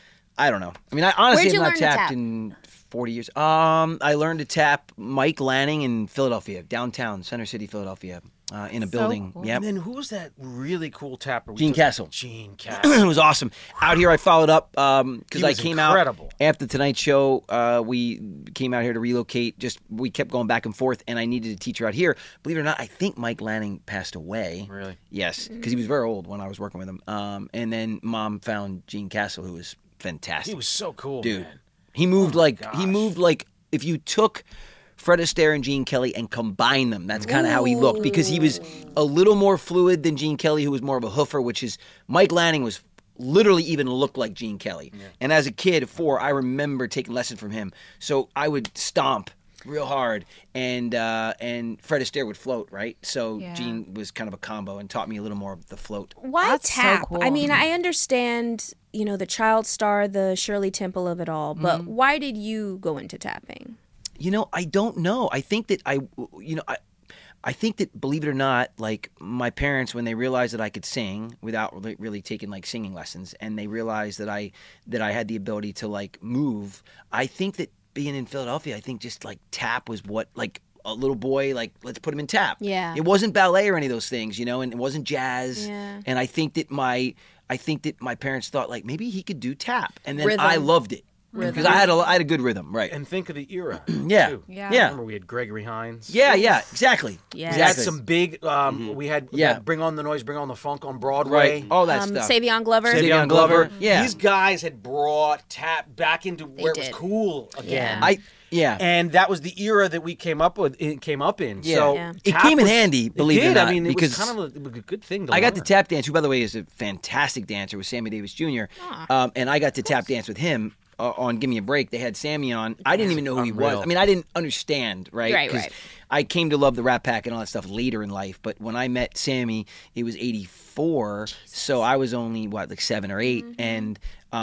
I don't know. I mean, I honestly Where'd you have not learn to tapped tap? in forty years. Um, I learned to tap Mike Lanning in Philadelphia, downtown, Center City, Philadelphia, uh, in a So building. cool. Yep. And then who was that really cool tapper? we Gene took- Castle. Gene Castle. It was awesome. Out here, I followed up because He I was came incredible. out after Tonight Show. Uh, we came out here to relocate. Just we kept going back and forth, and I needed a teacher out here. Believe it or not, I think Mike Lanning passed away. Really? Yes, because he was very old when I was working with him. Um, and then Mom found Gene Castle, who was fantastic. He was so cool, Dude, man. he moved like he gosh. moved like if you took Fred Astaire and Gene Kelly and combined them. That's kind of how he looked because he was a little more fluid than Gene Kelly, who was more of a hoofer. Which is Mike Lanning was literally even looked like Gene Kelly. And as a kid, at four, I remember taking lessons from him. So I would stomp real hard, and uh, and Fred Astaire would float, right? So Yeah. Gene was kind of a combo and taught me a little more of the float. Why That's so tap? cool. I mean, I understand, you know, the child star, the Shirley Temple of it all, but Mm-hmm. why did you go into tapping? You know, I don't know. I think that I, you know, I, I think that believe it or not, like my parents, when they realized that I could sing without really, really taking like singing lessons, and they realized that I that I had the ability to like move. I think that being in Philadelphia, I think just like tap was what like a little boy like let's put him in tap. Yeah. It wasn't ballet or any of those things, you know, and it wasn't jazz. Yeah. And I think that my I think that my parents thought like maybe he could do tap, and then Rhythm. I loved it because I had a I had a good rhythm, right? And think of the era. Yeah. too. Yeah. Yeah. Remember we had Gregory Hines. Yeah, yeah, exactly. Yes. We had Exactly. some big. Um, We had Yeah. that Bring On the Noise, Bring On the Funk on Broadway. Right. All that Um, stuff. Savion Glover? Savion Savion Glover. Glover. Yeah. These guys had brought tap back into where it was did. cool again. Yeah. I yeah. And that was the era that we came up with. It came up in. Yeah. So Yeah. It tap came in was- handy, believe it or did. not, I mean, it because was kind of a, it was a good thing. To I got to learn. tap dance, who by the way is a fantastic dancer with Sammy Davis Junior Um, and I got to tap dance with him uh, on Give Me a Break. They had Sammy on. I didn't even know who he was. Unreal. I mean, I didn't understand, right? Right, 'Cause right. I came to love the Rat Pack and all that stuff later in life. But when I met Sammy, it was eighty-four, so I was only what like seven or 8 Mm-hmm. and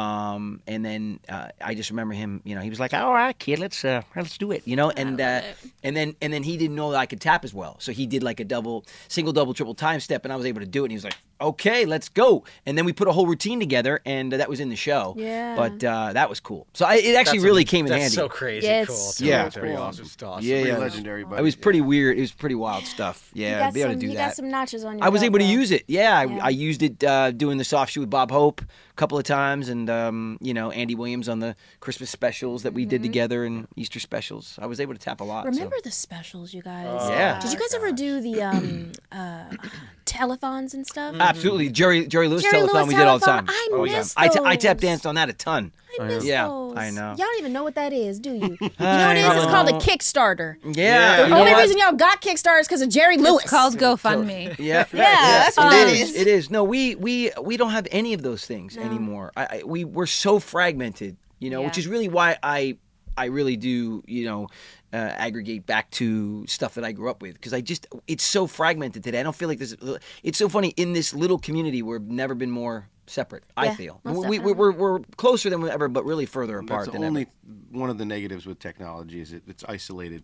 um and then uh, I just remember him. You know, he was like, "All right, kid, let's uh, let's do it." You know, and uh, and then and then he didn't know that I could tap as well, so he did like a double, single, double, triple time step, and I was able to do it. And he was like, "Okay, let's go." And then we put a whole routine together, and uh, that was in the show. Yeah. But uh, that was cool. So I, it actually That's really a- came in that's handy. so crazy Yeah, cool. it's too. Yeah. That's very cool. awesome. Just awesome. Yeah, Pretty yeah. legendary, buddy. I was pretty weird. It was pretty wild stuff. You Yeah, got be able some, to do you that. got some notches on your I was belt, able to bro. use it. Yeah, I, Yeah. I used it uh, doing the soft shoe with Bob Hope a couple of times, and um, you know Andy Williams on the Christmas specials that we did together and Easter specials. I was able to tap a lot. so. Remember the specials, you guys? Yeah. Did you guys ever do the um, uh, telethons and stuff? Absolutely, Jerry Jerry Lewis Jerry telethon Lewis we did all the telethon. time. I oh, yeah. miss I, t- I those. tap danced on that a ton. I miss Yeah, those. I know. Y'all don't even know what that is, do you? You know I what it is? It's called a know. Kickstarter. Yeah, The you know only what? reason y'all got Kickstarter is because of Jerry Lewis. It's called GoFundMe. Yeah, Yeah, that's what it that is. is. It is. No, we we we don't have any of those things anymore. I, I we we're so fragmented, you know, which Yeah. is really why I I really do, you know, uh, aggregate back to stuff that I grew up with because I just it's so fragmented today. I don't feel like this. It's so funny in this little community we've never been more separate. I Yeah, feel most we, we we're we're closer than ever, but really further apart That's than only ever. one of the negatives with technology is it, it's isolated.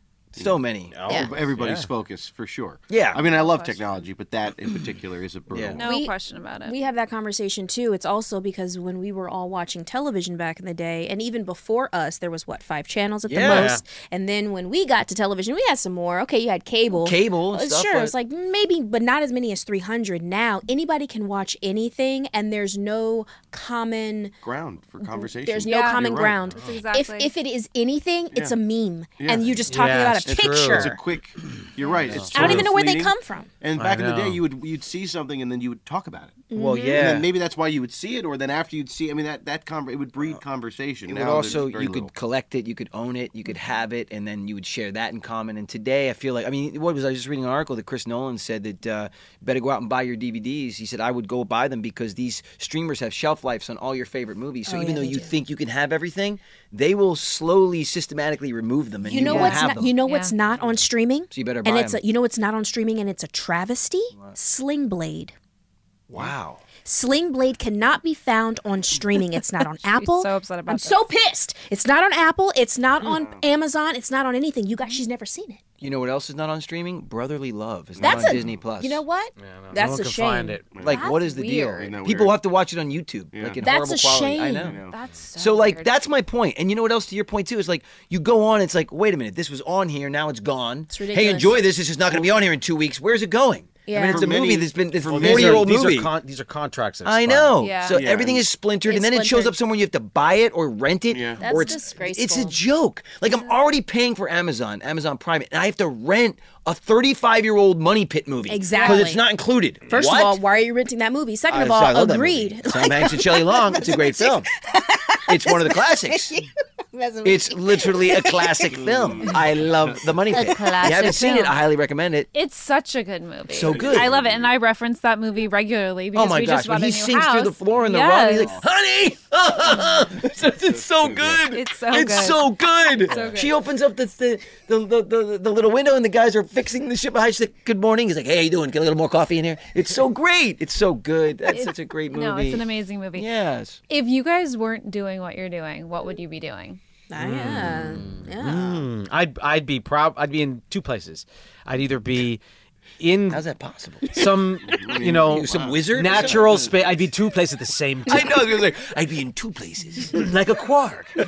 So many. Yeah. Everybody's Yeah. focus for sure. Yeah. I mean, I love question. technology, but that in particular is a brutal. Yeah. one. No We- question about it. We have that conversation too. It's also because when we were all watching television back in the day, and even before us, there was what five channels at Yeah. the most. And then when we got to television, we had some more. Okay, you had cable. Cable and Uh, stuff, sure, but- it's like maybe, but not as many as three hundred. Now anybody can watch anything, and there's no common. Ground for conversation. There's no Yeah. common You're right. ground. That's exactly. If if it is anything, it's a meme, Yeah. and you're just talking Yeah, about it's a true. picture. It's a quick. You're right. It's I don't sort even of know where they fleeting. come from. And I back in the day, know. you would you'd see something and then you would talk about it. Well, Mm-hmm. yeah. And then maybe that's why you would see it, or then after you'd see. I mean, that that conver- it would breed conversation. It Now would there's also very you little. could collect it, you could own it, you could have it, and then you would share that in common. And today, I feel like I mean, what was I was just reading an article that Chris Nolan said that uh, better go out and buy your D V Ds. He said I would go buy them because these streamers have shelf lives on all your favorite movies. So Oh, even yeah, though they you do. think you can have everything, they will slowly, systematically remove them, and You you, know won't what's have not, them. you know what's Yeah. not on streaming? So you better and buy it's them. a, you know what's not on streaming and it's a travesty? Sling Blade. Wow. Sling Blade cannot be found on streaming. It's not on Apple. so upset about I'm this. so pissed. It's not on Apple. It's not on Amazon. It's not on anything. You guys, she's never seen it. You know what else is not on streaming? Brotherly Love is not That's on a, Disney Plus. You know what? no That's one a can shame. find it. Like, That's what is the weird. deal? Isn't that People weird? have to watch it on YouTube, like in That's horrible a quality. I shame. know. That's so, So like weird. that's my point. And you know what else to your point too is like you go on, it's like, wait a minute, this was on here, now it's gone. It's hey, ridiculous. enjoy this. This is not gonna be on here in two weeks. Where's it going? I Yeah. mean, it's For a movie many- that's been it's a for These forty are- year old these movie. Are con- these are contracts. That I expire. know. Yeah. So Yeah. everything is splintered, It's and then it shows splintered. up somewhere you have to buy it or rent it, Yeah. That's or it's disgraceful. it's a joke. Like I'm already paying for Amazon, Amazon Prime, and I have to rent a thirty-five year old Money Pit movie Exactly. because it's not included. First What? of all, why are you renting that movie? Second I- of I all, love that movie. agreed. Tom Hanks and Shelley Long. It's a great film. It's one of the classics. It's literally a classic film. I love The Money Pit. If you classic haven't seen it, film. I highly recommend it. It's such a good movie. So good. I love it, and I reference that movie regularly because Oh my we gosh, just bought when a he new sings house. through the floor in the yes. rug, he's like, "Honey!" it's, it's so good. It's so It's good. so good. so good. She opens up the the, the, the, the the little window, and the guys are fixing the shit behind. She's like, "Good morning." He's like, "Hey, how you doing? Get a little more coffee in here." It's so great. It's so good. That's It's- such a great movie. No, it's an amazing movie. Yes. If you guys weren't doing what you're doing, what would you be doing? Ah, yeah. Yeah. Hmm. I'd I'd be proud. I'd be in two places. I'd either be in How's that possible? some you know You some wizard? natural space. I'd be two places at the same I time, know. I was like, I'd be in two places. like a quark, a,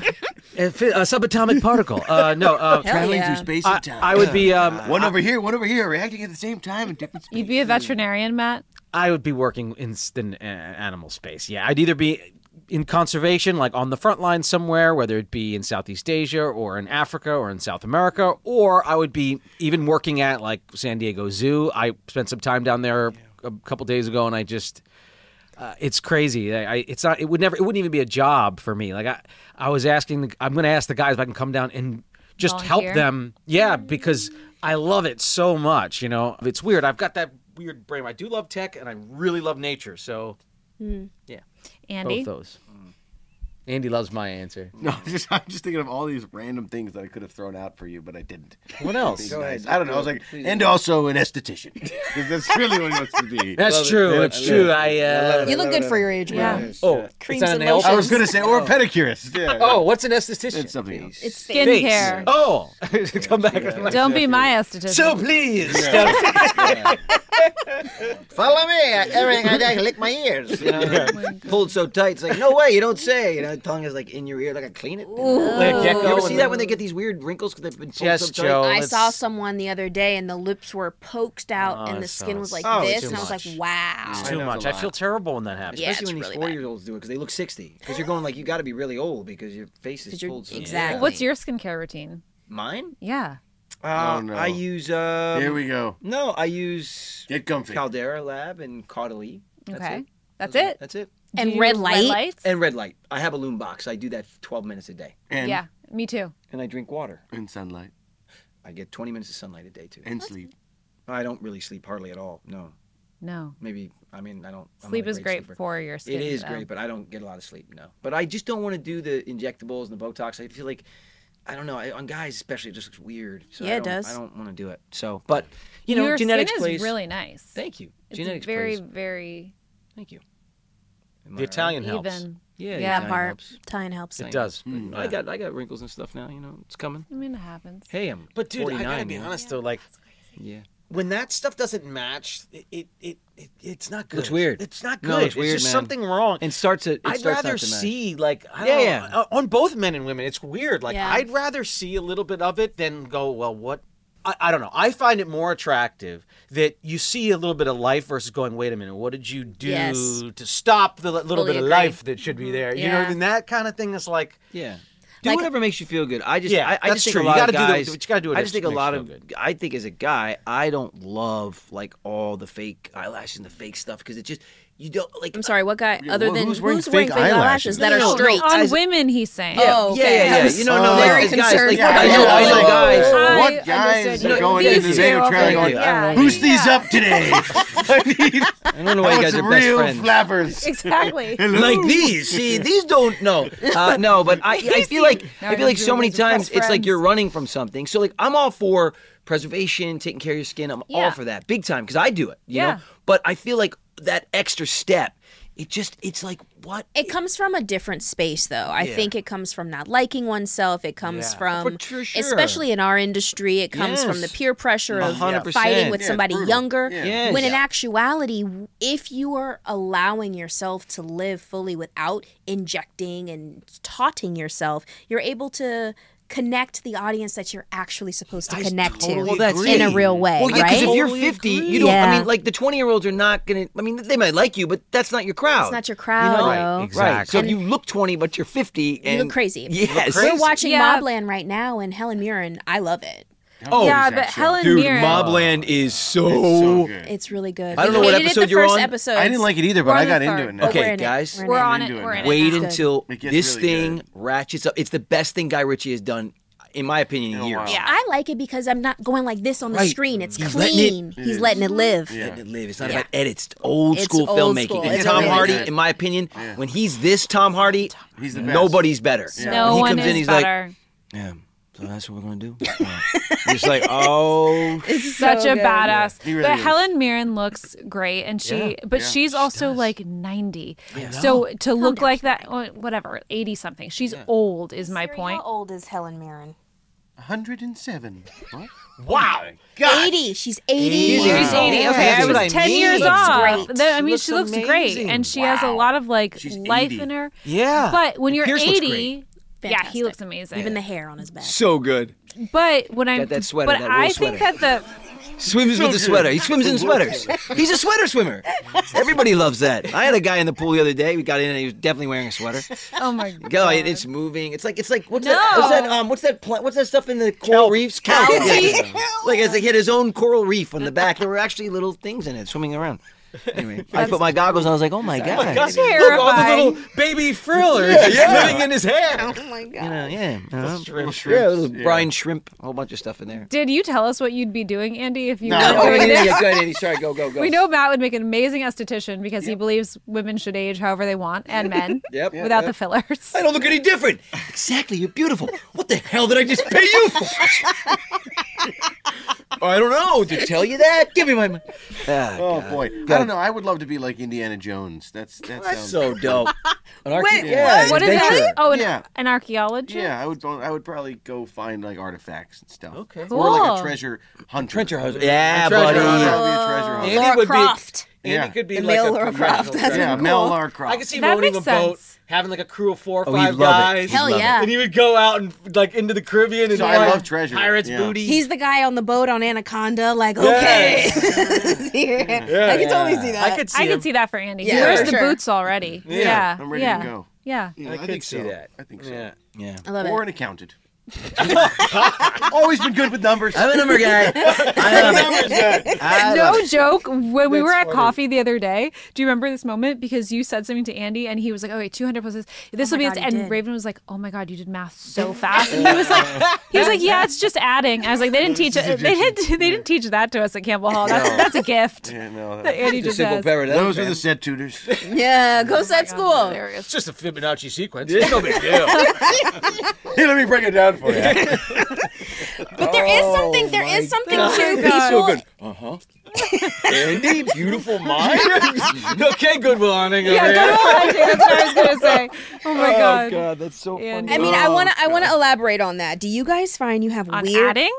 fi- a subatomic particle. Uh, no, uh, Hell Traveling yeah. through space I, and time. I would be um, one over here, one over here, reacting at the same time in different speeds. You'd be a veterinarian, Matt. I would be working in s- the uh, animal space. Yeah, I'd either be in conservation, like on the front line somewhere, whether it be in Southeast Asia or in Africa or in South America, or I would be even working at like San Diego Zoo. I spent some time down there a couple days ago, and I just. Uh, it's crazy. I, I, it's not. It would never. It wouldn't even be a job for me. Like I, I was asking. The, I'm going to ask the guys if I can come down and just help Volunteer? them. Yeah, because I love it so much. You know, it's weird. I've got that weird brain. I do love tech, and I really love nature. So, yeah, Andy? both those. Andy loves my answer. No, I'm just, I'm just thinking of all these random things that I could have thrown out for you, but I didn't. What else? Go ahead. I don't know. I was like, and also an esthetician. 'Cause that's really what he wants to be. That's true. It's true. I. Uh, You look good for your age, Yeah. man. oh, Creams it's on and a nail. lotions. I was going to say, or a pedicurist. Yeah. Oh, what's an esthetician? It's something else. It's Skincare. Oh, come back. Don't be my esthetician. So please. Follow me. Everything I do, lick my ears. You know, pulled so tight. It's like, no way, you don't say. You know, the tongue is like in your ear, like I clean it. Like a gecko You ever and see that when they get these weird wrinkles because they've been pulled Yes, so tight? Joe. I let's- saw someone the other day, and the lips were poked out, Oh, and the that skin was sounds- like Oh, this, too and I was much. like, wow. It's I too know, much. it's a I feel lot. terrible when that happens. Yeah, Especially it's when really these bad. four-year-olds do it because they look sixty. Because you're going like, you got to be really old because your face is 'Cause you're- pulled so exactly. What's your skincare routine? Mine? Yeah. Uh, Oh, no. I use. Um, Here we go. No, I use Get comfy. Caldera Lab and Caudalie. That's Okay. it. That's Those are- it. That's it. And Do you red use light? lights? And red light. I have a Loom box. I do that twelve minutes a day. And, Yeah, me too. And I drink water. and sunlight. I get twenty minutes of sunlight a day too. And sleep. I don't really sleep hardly at all. No. No. Maybe, I mean, I don't. I'm Sleep not a is great sleeper. for your skin. It is though. great, but I don't get a lot of sleep, no. But I just don't want to do the injectables and the Botox. I feel like, I don't know, I, on guys especially, it just looks weird. So Yeah, I it don't, does. I don't want to do it. So, but, you know, your genetics skin plays. is really nice. Thank you. It's Genetics very, plays. very Thank you. Am I The right? Italian helps. even. Yeah, Yeah, the That Italian part. helps. Time helps. It does. Mm. I got, I got wrinkles and stuff now. You know, it's coming. I mean, it happens. Hey, I'm But dude, I forty-nine. gotta be you know? honest though, like Yeah. when that stuff doesn't match, it it, it, it it's not good. Looks weird. It's not good. No, it's weird, just man. something wrong. And starts to. It I'd starts rather not to match. see like I Yeah, don't yeah. know, uh, on both men and women. It's weird. Like Yeah. I'd rather see a little bit of it than go, well, what? I, I don't know. I find it more attractive that you see a little bit of life versus going, wait a minute, what did you do Yes. to stop the li- little Fully bit of agree. life that should be there? You know, Yeah. and that kind of thing is like, Yeah. Do Like- whatever makes you feel good. I just, Yeah, I, I that's just think true. a You lot gotta of do the- guys. what you gotta do, it I just think a makes lot you of. feel good. I think as a guy, I don't love like all the fake eyelashes and the fake stuff because it just you don't like. I'm sorry, what guy Yeah, other well, than who's wearing fake fake eyelashes? eyelashes that No, are no, no, straight? On As- women, he's saying. Yeah, Oh, yeah, okay. yeah, I yeah. was You know, no, very as guys, concerned. like, Yeah, I yeah, know, yeah, I know like, guys. I what guys understood are you. going These into the two, Native okay, Trail going, yeah, who's these yeah. up today? I need, I don't know why I you want guys some are best real friends. flappers. Exactly. Like these, see, these don't no, uh, no. But I, I feel like Now I feel I like know so many Julie's best times it's like friends. you're running from something. So like I'm all for preservation, taking care of your skin. I'm Yeah. all for that, big time, because I do it. You Yeah. know, but I feel like that extra step, it just, it's like what? It comes from a different space, though. I Yeah. think it comes from not liking oneself. It comes Yeah. from, For sure, sure. especially in our industry, it comes from the Yes. peer pressure A of hundred percent. fighting with Yeah, somebody brutal. younger. Yeah. Yes. When in Yeah. actuality, if you are allowing yourself to live fully without injecting and taunting yourself, you're able to connect the audience that you're actually supposed to I connect totally to Well, that's in a it. real way, Well, yeah, right? because if you're Totally fifty, agree. you don't. I Yeah. mean, like the twenty-year-olds are not gonna. I mean, they might like you, but that's not your crowd. It's not your crowd, You know? Right, though. exactly. Right. So if And- you look twenty, but you're fifty, and You look crazy. Yes. We're watching Yeah. Mobland right now, and Helen Mirren. I love it. Oh, yeah, but Helen dude, Mirren. Mobland is so. so good. It's really good. I don't We know what hated it episode the you're first on. Episodes. I didn't like it either, We're but on I the got third. into it now. Okay, We're in it. guys. We're in We're it. on into it. it We're now. in it. Wait good. until It gets this really thing good. ratchets up. It's the best thing Guy Ritchie has done, in my opinion, in In a years. while. Yeah. I like it because I'm not going like this on the Right. screen. It's He's letting it- clean. It He's is. letting it live. Yeah. Letting it live. It's not Yeah. about edits. It's old It's school old filmmaking. school. And It's Tom really Hardy, good. in my opinion, Yeah. when he's this Tom Hardy, He's the best. nobody's better. Yeah. No When he one comes is in, he's better. like, yeah. So that's what we're gonna do. Uh, you're just like, oh, It's Such so a good. badass. He really but is. Helen Mirren looks great, and she, Yeah. but Yeah. she's also does. like ninety. Yeah. So to look like that, well, whatever, eighty something. She's old, is my point. How old is Helen Mirren? one hundred seven. What? wow. eighty. She's eighty. She's She's Wow. eighty. Yeah, Okay, that's I was what I ten mean. years Looks off. great. The- I She mean, looks she looks great, amazing. and she has a Wow. lot of like She's life eighty. in her. yeah. But when And you're Pierce looks eighty, yeah, he Fantastic. looks amazing. Even the hair on his back. so good. But when I'm, Got that sweater, but that wool I think sweater. that the Swims with the sweater. He swims in sweaters. He's a sweater swimmer. Everybody loves that. I had a guy in the pool the other day. We got in and he was definitely wearing a sweater. oh my god, Go, it- it's moving. It's like it's like what's that? No. What's that? Um, what's that? Plant, what's that stuff in the coral reefs? Kelp. Algae. Like it's like he had his own coral reef on the back. There were actually little things in it swimming around. Anyway, I put my goggles on. I was like, oh my god. Look, all the terrifying. little baby frillers living in his hair. Oh my god. You know, yeah. Uh, Shrimp, yeah, a little yeah. brine shrimp, a whole bunch of stuff in there. Did you tell us what you'd be doing, Andy, if you No. were Oh, doing yeah, this? yeah, go ahead, Andy. Sorry, go, go, go. We know Matt would make an amazing esthetician because he believes women should age however they want, and men, Yep. without yep. the fillers. I don't look any different. Exactly, you're beautiful. What the hell did I just pay you for? Oh, I don't know. Did tell you that? Give me my money. Ah, Oh God. boy, I don't know. I would love to be like Indiana Jones. That's that That's sounds so dope. An arche- Wait, yeah, What is adventure. that? Oh, an, Yeah. an archaeologist? Yeah, I would. I would probably go find like artifacts and stuff. Okay. Or like Cool. a treasure hunter. Treasure hunter. Yeah, A treasure buddy. hunter. I'll be a treasure hunter. Andy Laura would be- Croft. Andy Yeah. could be The like male a Laura professional Croft. That's treasure Yeah, cool. Mel Lara Croft. I could see That owning a makes boat, sense. having like a crew of four or Oh, he'd five love it. guys. He'd Hell love it. yeah. And he would go out and like into the Caribbean and So I find love treasure. pirates' Yeah. booty. He's the guy on the boat on Anaconda, like, okay. Here. I can totally see that. I could see I him. could see that for Andy. Yeah, he wears for the sure. boots already. Yeah, Yeah. I'm ready yeah. to go. Yeah. Yeah, I I, could think see so. that. I think so. Yeah. Yeah. I love Or it. an accountant. Always been good with numbers. I'm a number guy. I love it. I love No it. joke. When we That's were at funny. coffee the other day, do you remember this moment? Because you said something to Andy, and he was like, "Okay, two hundred plus this. This Oh will my be." God, it. he And did. Raven was like, "Oh my god, you did math so fast." And he was like, "He was like, yeah, it's just adding." I was like, "They didn't teach it. They didn't. They didn't teach that to us at Campbell Hall. That's that's a gift Yeah, no, that that, Andy It's a just simple has." paradigm. those are the set tutors. Yeah, go set school. Hilarious. It's just a Fibonacci sequence. It's no big deal. Here, let me break it down for you. But there is something, there is something to people. so good. Uh huh. Andy, beautiful mind. Okay, Goodwill Hunting over Yeah, here. good one. That's what I was gonna say. Oh my god. God, that's so And- I mean, I want to I want to elaborate on that. Do you guys find you have On weird adding?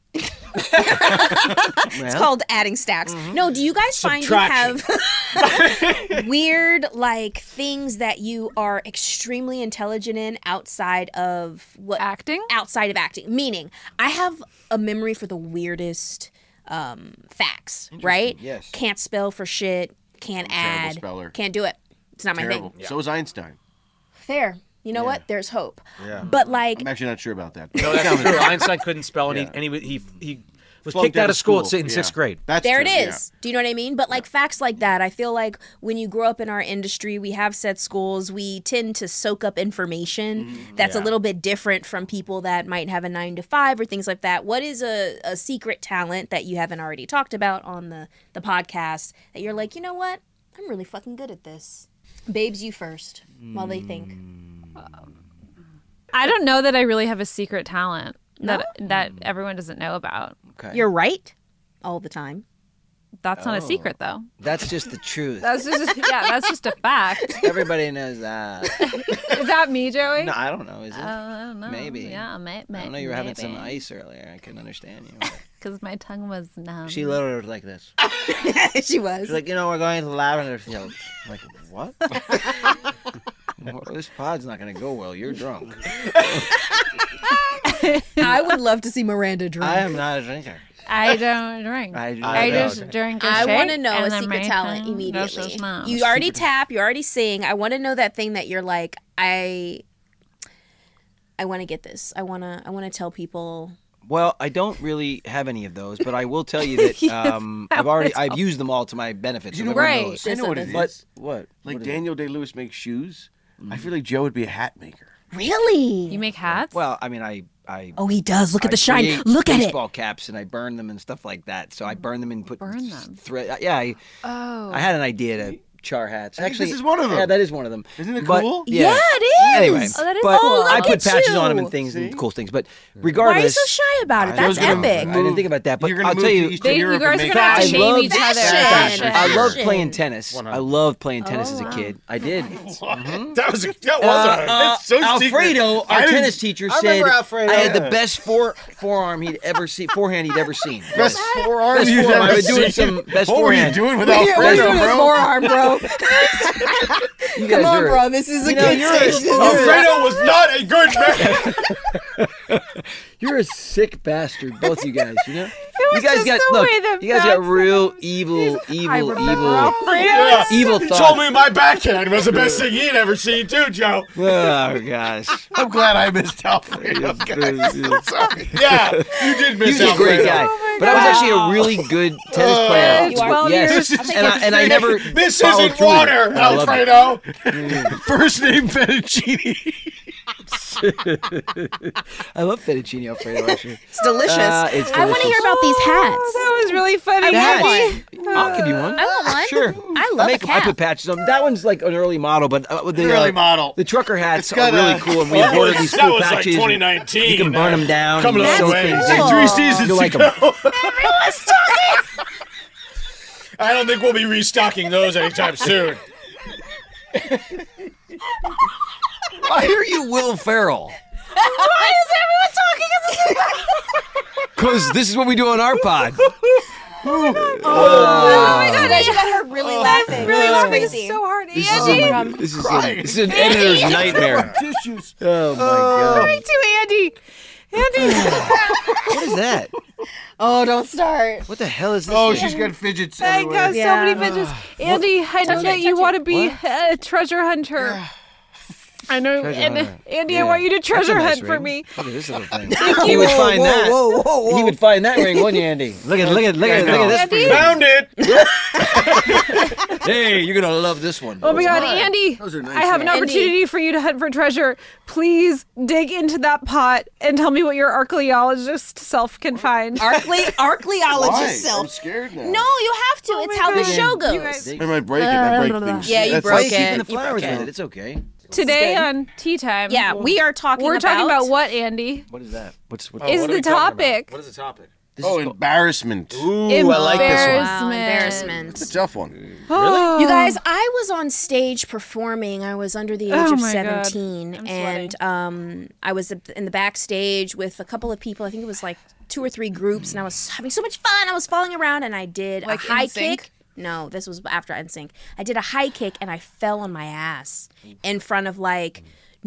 It's called adding stacks. No, do you guys find you have weird like things that you are extremely intelligent in outside of what Acting? outside of acting? Meaning, I have a memory for the weirdest um, facts, right? yes. Can't spell for shit, can't terrible add, speller. can't do it. It's not my Terrible. thing. So is Einstein. Fair. You know what? There's hope. Yeah. But like I'm actually not sure about that. No, that's true. Einstein couldn't spell, and, Yeah. he, and he, he, he was Flunked kicked out of school, at- in Yeah. sixth grade. That's there true, it is. Do you know what I mean? But like facts like that, I feel like when you grow up in our industry, we have set schools, we tend to soak up information that's a Yeah. little bit different from people that might have a nine to five or things like that. What is a, a secret talent that you haven't already talked about on the, the podcast that you're like, you know what? I'm really fucking good at this. Babes, you first while they think. I don't know that I really have a secret talent that that everyone doesn't know about. Okay. You're right all the time. That's not a secret, though. That's just the truth. That's just yeah. That's just a fact. Everybody knows that. Is that me, Joey? No, I don't know. Is it? Uh, I don't know. Maybe. Yeah, may, may, I don't know. You were having some maybe. ice earlier. I couldn't understand you. Because my tongue was numb. She literally was like this. She was. She's like, you know, we're going to lavender fields. I'm like, what? Well, this pod's not going to go well. You're drunk. I would love to see Miranda drink. I am not a drinker. I don't drink. I do I not just drink. drink a I shake. want to know a and then secret my talent tongue immediately. just smells. You already tap, you already sing. I want to know that thing that you're like, I I want to get this. I want to I want to tell people. Well, I don't really have any of those, but I will tell you that um, I've already I've used them all to my benefit. So You know everyone Right. knows. I know what it is. But what? Like What is it? Daniel Day-Lewis makes shoes. I feel like Joe would be a hat maker. Really? You make hats? Well, I mean, I I. Oh, he does. Look at I the shine. create Look at it. baseball caps and I burn them and stuff like that. So I burn them and put Burn them? Thread. Yeah, I, oh. I had an idea to char hats. I think Actually, this is one of them. Yeah, that is one of them. Isn't it But- cool? Yeah. Yeah, it is. Anyway, Oh, that is but cool. I Look put at patches you. on them and things and See? cool things. But Why are you regardless, so shy about it? I That's was gonna- epic. I didn't think about that, but You're gonna I'll move tell to you, Eastern They, you Europe guys and are make gonna have to I shame love each other. fashion. Fashion. I loved Fashion. playing tennis. one I hundred. loved playing tennis Oh, as a wow. kid. I did. That was a, that was Uh, a, uh, that's so Alfredo, secret. I our didn't- tennis teacher, I said remember Alfredo. I had the Yeah. best fore, forearm he'd ever seen, forehand he'd ever seen. Best forearm Best you've forearm. ever I've been doing seen. some best What were you forehand. doing with What are you Alfredo, doing with bro? forearm, bro? You Come guys on, are- bro. This is a you know, good you're a- stage. This is- Alfredo was not a good man. You're a sick bastard, both you guys. You know, you was guys just got the look. way that You guys got Matt real evil, I evil, remember evil, Alfredo. Yeah. evil He thoughts. told me my backhand was the best thing he'd ever seen, too, Joe. Oh gosh. I'm glad I missed Alfredo. Sorry. Yeah, you did He miss was a Alfredo. great guy, but I was actually a really good tennis Oh, player. you are? twelve Yes, years. and I, and I never. This followed isn't through. water, I love it. Alfredo. First name fettuccine. I love fettuccine Alfredo. Actually, It's delicious. Uh, it's I want to hear delicious. about these hats. That was really funny. The want hats. one. I I'll give you one. I want one. Sure. I love I make a 'em- I cap. put patches on. That one's like an early model, but uh, the Early uh, model. The trucker hats got are really a- cool, and we That ordered was- these that cool was like patches. twenty nineteen. You can burn them down. Coming and a long sew way. things Hey, in. three seasons You'll like ago. them. Everyone's talking. I don't think we'll be restocking those anytime soon. I hear you, Will Ferrell. Why is everyone talking? Because this is what we do on our pod. Oh my god! You guys got her really laughing. Really It's laughing crazy. so hard. This is, Andy. a, this, is a, this is an editor's nightmare. Tissues. Oh my god! Me too, Andy. Andy. What is that? Oh, don't start. What the hell is this? Oh, thing? she's got fidgets I everywhere. got Yeah. so many bitches. Andy, I know that you want to be a treasure hunter. I know, Treasure and hunter. Andy, I Yeah. want you to That's a treasure nice hunt for ring. me. Look at this little thing. He would find that. Whoa, whoa, whoa. He would find that ring, wouldn't you, Andy? Look at, look at, look at, look at this. Andy? For you. Found it. Hey, you're gonna love this one. Oh my God, Andy! Those are nice I have an Andy. opportunity for you to hunt for treasure. Please dig into that pot and tell me what your archaeologist self can find. Arcle- archaeologist Why? self. I'm scared now. No, you have to. it's my how the God. show You goes. guys- I might break it. I break things. Yeah, you That's broke like- it. Keeping the You flowers broke with it. it. It's okay. Today good. on Tea Time, Yeah, we are talking. we're talking about about what, Andy? What is that? What's what? Is what are the we talking about? topic What is the topic? Oh, embarrassment. Ooh, I like this one. Wow, embarrassment. It's a tough one. Really? You guys, I was on stage performing. I was under the age Oh of my God. seventeen, I'm and um, I was in the backstage with a couple of people. I think it was like two or three groups, and I was having so much fun. I was falling around, and I did Like a high N Sync? kick. No, this was after N Sync. I did a high kick, and I fell on my ass in front of like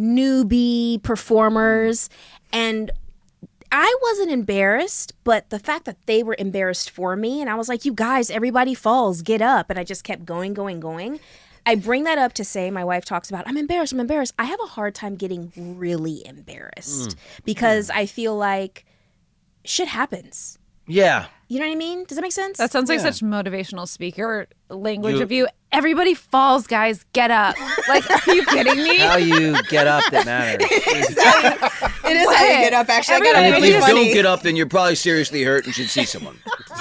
newbie performers, and I wasn't embarrassed, but the fact that they were embarrassed for me, and I was like, you guys, everybody falls, get up. And I just kept going, going, going. I bring that up to say, my wife talks about, I'm embarrassed, I'm embarrassed. I have a hard time getting really embarrassed because I feel like shit happens. Yeah. You know what I mean? Does that make sense? That sounds like such motivational speaker language of you. Everybody falls, guys. Get up. Like, are you kidding me? How you get up that matters. it is how you get up, actually. Everybody- I And got if really you funny. don't get up, then you're probably seriously hurt and should see someone.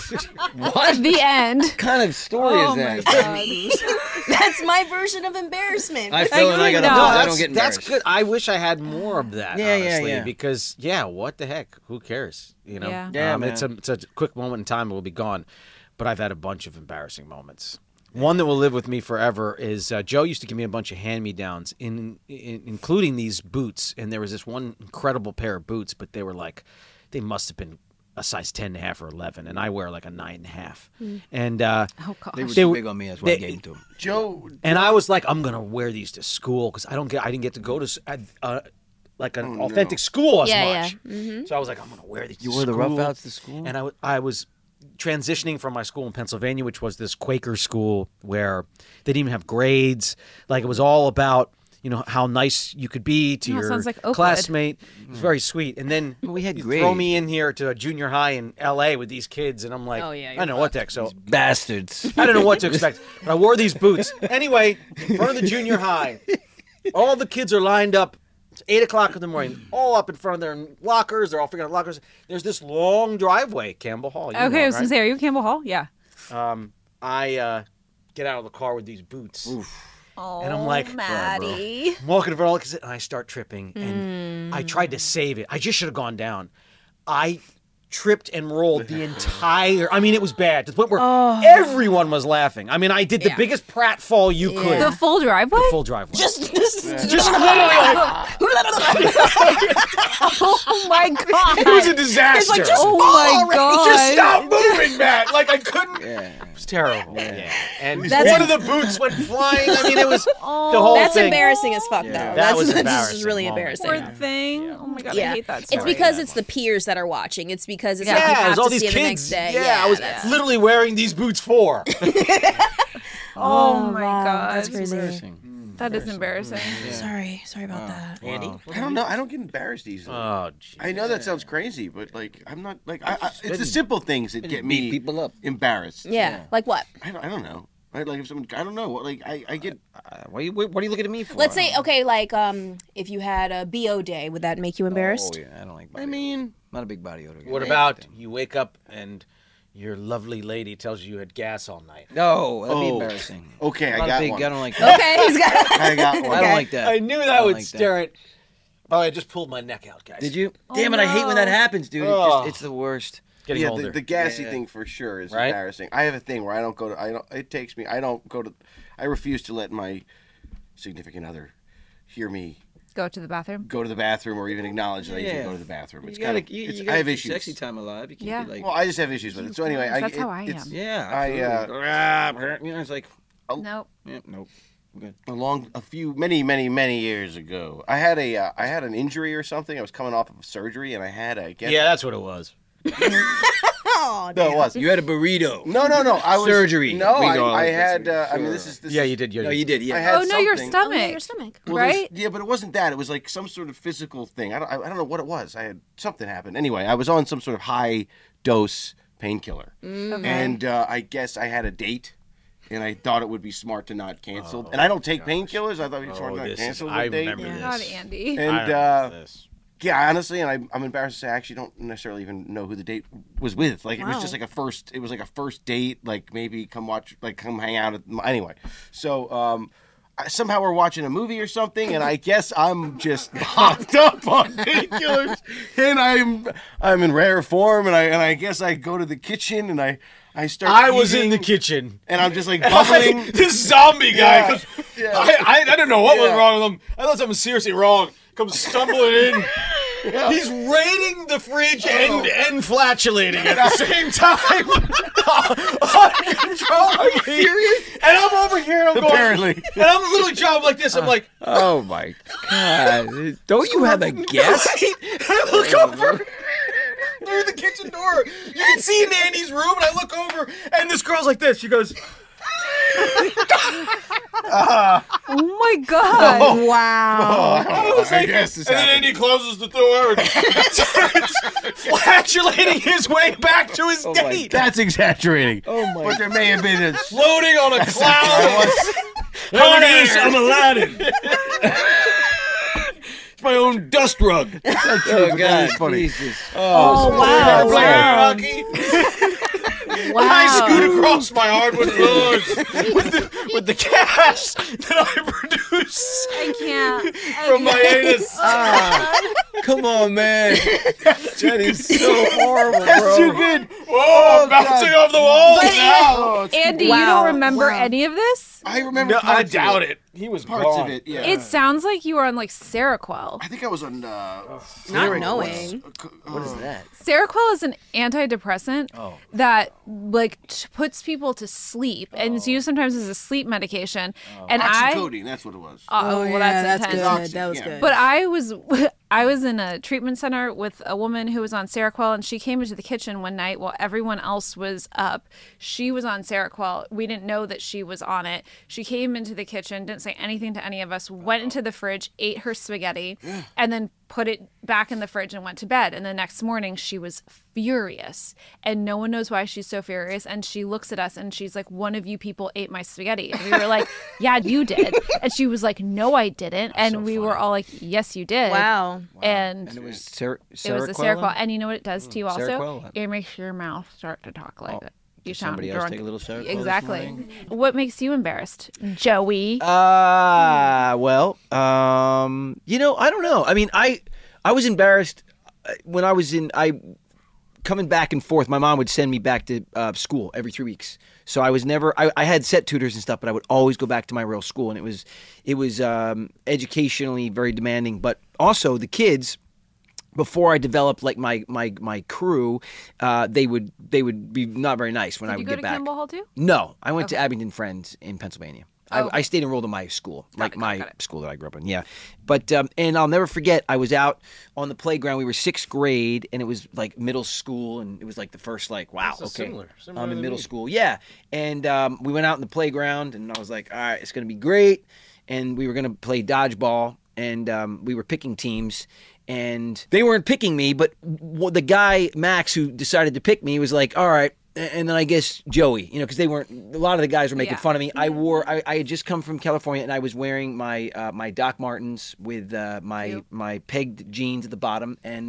What The end. kind of story Oh is my that? That's my version of embarrassment. I fell and I got No, up. I that's, don't get that's embarrassed. good. I wish I had more of that. Yeah, yeah, honestly, yeah. Because yeah, what the heck? Who cares? You know, Yeah. Yeah, um, it's a man. it's a quick moment in time. It will be gone. But I've had a bunch of embarrassing moments. One that will live with me forever is uh, Joe used to give me a bunch of hand-me-downs, in, in including these boots. And there was this one incredible pair of boots, but they were like, they must have been a size ten and a half or eleven, and I wear like a nine and a half. And uh, Oh, God. They were They too were- big on me. That's why I they- gave them to him. Joe, and I was like, I'm gonna wear these to school because I don't get, I didn't get to go to s- uh, uh, like an authentic school as Yeah, much. yeah. So I was like, I'm gonna wear these. You to wore the school. rough outs to school? And I, w- I was transitioning from my school in Pennsylvania, which was this Quaker school where they didn't even have grades. Like it was all about, you know, how nice you could be to Oh, it your sounds like Oakwood. classmate. It was very sweet. And then But we had you grades. throw me in here to a junior high in L A with these kids, and I'm like, Oh, yeah, I you're don't know what the heck. So Bastards. I don't know what to expect. But I wore these boots. Anyway, in front of the junior high, all the kids are lined up. It's eight o'clock in the morning, all up in front of their lockers. They're all figuring out lockers. There's this long driveway, Campbell Hall. You Okay, know, I was right? going to say, are you Campbell Hall? Yeah. Um, I uh, get out of the car with these boots. Oh, And I'm like, Maddie. I'm walking over all and I start tripping. And I tried to save it. I just should have gone down. I tripped and rolled the entire. I mean, it was bad to the point where everyone was laughing. I mean, I did the Yeah. biggest prat-fall you could. The full driveway? The full driveway. Just, just, Just literally like, Oh my God. it was a disaster. like, just Oh fall my already. God. Just stop moving, Matt. Like I couldn't. Yeah. It was terrible. Yeah. And That's one a- of the boots went flying. I mean, it was the whole That's thing. embarrassing as fuck, though. That that's, was that's embarrassing just really moment. embarrassing. Poor thing. Oh my God, Yeah, I hate that it's story. because it's the peers that are watching. It's because it's Yeah. like you Yeah, it have was all to these see it kids. the next day. Yeah, I was that's- literally wearing these boots for. Oh my wow, God. that's crazy. That is embarrassing. Sorry, sorry about that. Andy? I don't know. I don't get embarrassed easily. Oh, gee. I know that sounds crazy, but like I'm not like I, I, it's the simple things that get beat me people up. embarrassed. Yeah, like what? I don't, I don't know. I, like if someone I don't know. Like I, I get Uh, what, are you, what are you looking at me for? Let's say, okay, like um, if you had a B O day, would that make you embarrassed? Oh, yeah. I don't like body I mean, Not a big body odor. guy. What about you wake up and your lovely lady tells you you had gas all night. No, that'd be Oh. embarrassing. Okay, I'm I not a got big- one. I don't like that. Okay, he's got. I got one. I don't like that. I knew that I don't would like that. stare it. Oh, I just pulled my neck out, guys. Did you? Oh, Damn it! I hate when that no. happys, dude. It Oh. just, it's the worst. Getting yeah, older. the, the gassy Yeah. thing for sure is Right? embarrassing. I have a thing where I don't go to. I don't. It takes me. I don't go to. I refuse to let my significant other hear me Go to the bathroom. go to the bathroom or even acknowledge that I even Yeah. go to the bathroom. It's you kind gotta, of. you, it's, you I gotta have keep issues. sexy time alive. You can't Yeah. be like. Well, I just have issues with it. So anyway, I, That's it, how I it's, am. yeah, I, absolutely. uh, you know, it's like, Nope. yeah, nope. I'm good. a long, a few, many, many, many years ago, I had a, uh, I had an injury or something. I was coming off of surgery, and I had a. I guess, Yeah, that's what it was. Oh, no, it wasn't. You had a burrito. No, no, no. I was Surgery. No, We I, go I like had. this. Uh, I mean, Sure. this is. This Yeah, is, you did. You No, did. you did. Yeah. I had Oh no, your something- Oh, yeah, stomach. your stomach. Well, there's- right? Yeah, but it wasn't that. It was like some sort of physical thing. I don't. I, I don't know what it was. I had something happen. Anyway, I was on some sort of high dose painkiller, Okay. and uh, I guess I had a date, and I thought it would be smart to not cancel. and I don't take painkillers. I thought it'd be smart Oh, to not this is- cancel I the date. remember this. God, Andy. And I uh, remember this. yeah, honestly, and I, I'm embarrassed to say I actually don't necessarily even know who the date was with. Like it was Wow. just like a first. It was like a first date. Like maybe come watch, like come hang out. At, anyway, so um, I, somehow we're watching a movie or something, and I guess I'm just hopped up on painkillers, and I'm I'm in rare form, and I and I guess I go to the kitchen and I I start. I was in eating, the kitchen. and I'm just like bubbling. this zombie guy. Yeah. comes- Yeah. I, I, I didn't know what was Yeah. wrong with him. I thought something was seriously wrong. Comes stumbling in. He's raiding the fridge and, and flatulating at the same time. Uncontrollably. And I'm over here, I'm going, Apparently. and I'm literally job like this. I'm like, Oh my god! Don't you have a guess? I look over through the kitchen door. You can see Nanny's room, and I look over, and this girl's like this. She goes, Oh my god. Wow. I was I like, guess this and then happened. Andy closes the door and starts flatulating his way back to his date. That's exaggerating. Oh my! But there may have been a. Floating on a cloud. Honey, I'm Aladdin. It's my own dust rug. Oh that god! is funny. Jesus. Oh, wow. Wow. Rocky. Wow. I scoot across my hardwood floors with the, with the gas that I produce I can't. I from my can't. anus. Ah, come on, man. That is so horrible, bro. That's too good. Whoa, I'm bouncing off the walls now. Oh, it's Andy, you Wow. don't remember Wow. any of this? I remember. No, I parts doubt of it. He was Parts gone. of it, yeah. It sounds like you were on like Seroquel. I think I was on. Uh, Not Lyric- knowing. What is that? Seroquel is an antidepressant Oh. that like t- puts people to sleep, and it's used sometimes as a sleep medication. And I, Oxycodone, that's what it was. oh, well, yeah, that's, that's intense. good. That was Yeah. good. But I was I was in a treatment center with a woman who was on Seroquel, and she came into the kitchen one night while everyone else was up. She was on Seroquel. We didn't know that she was on it. She came into the kitchen, didn't say anything to any of us, went into the fridge, ate her spaghetti, and then put it back in the fridge and went to bed. And the next morning she was furious, and no one knows why she's so furious. And she looks at us and she's like, "One of you people ate my spaghetti." And we were like, "Yeah, you did." And she was like, "No, I didn't." And we were all like, "Yes, you did." Wow. And And it was Ser- it was a Seroquel. And you know what it does to you also? Seroquel? It makes your mouth start to talk like Oh, that. You did sound somebody else drunk. take a little Seroquel this Exactly. morning? What makes you embarrassed, Joey? Uh, well, um, you know, I don't know. I mean, I, I was embarrassed uh, when I was in, I, coming back and forth. My mom would send me back to uh, school every three weeks. So I was never, I, I had set tutors and stuff, but I would always go back to my real school. And it was, it was um, educationally very demanding, but also the kids, before I developed like my my my crew, uh, they would they would be not very nice when I Did you would go get to back. Campbell Hall too? No, I went to Okay. Abington Friends in Pennsylvania. Oh, I, okay. I stayed enrolled in my school, like it, got it, my got it. school that I grew up in. Yeah, but um, and I'll never forget. I was out on the playground. We were sixth grade, and it was like middle school, and it was like the first like wow, So okay, similar, similar I'm in to middle me. school. Yeah, and um, we went out in the playground, and I was like, all right, it's gonna be great, and we were gonna play dodgeball, and um, we were picking teams. And they weren't picking me, but w- the guy, Max, who decided to pick me was like, all right. And then I guess Joey, you know, because they weren't, a lot of the guys were making Yeah. fun of me. I wore, I, I had just come from California and I was wearing my uh, my Doc Martens with uh, my Cute. my pegged jeans at the bottom and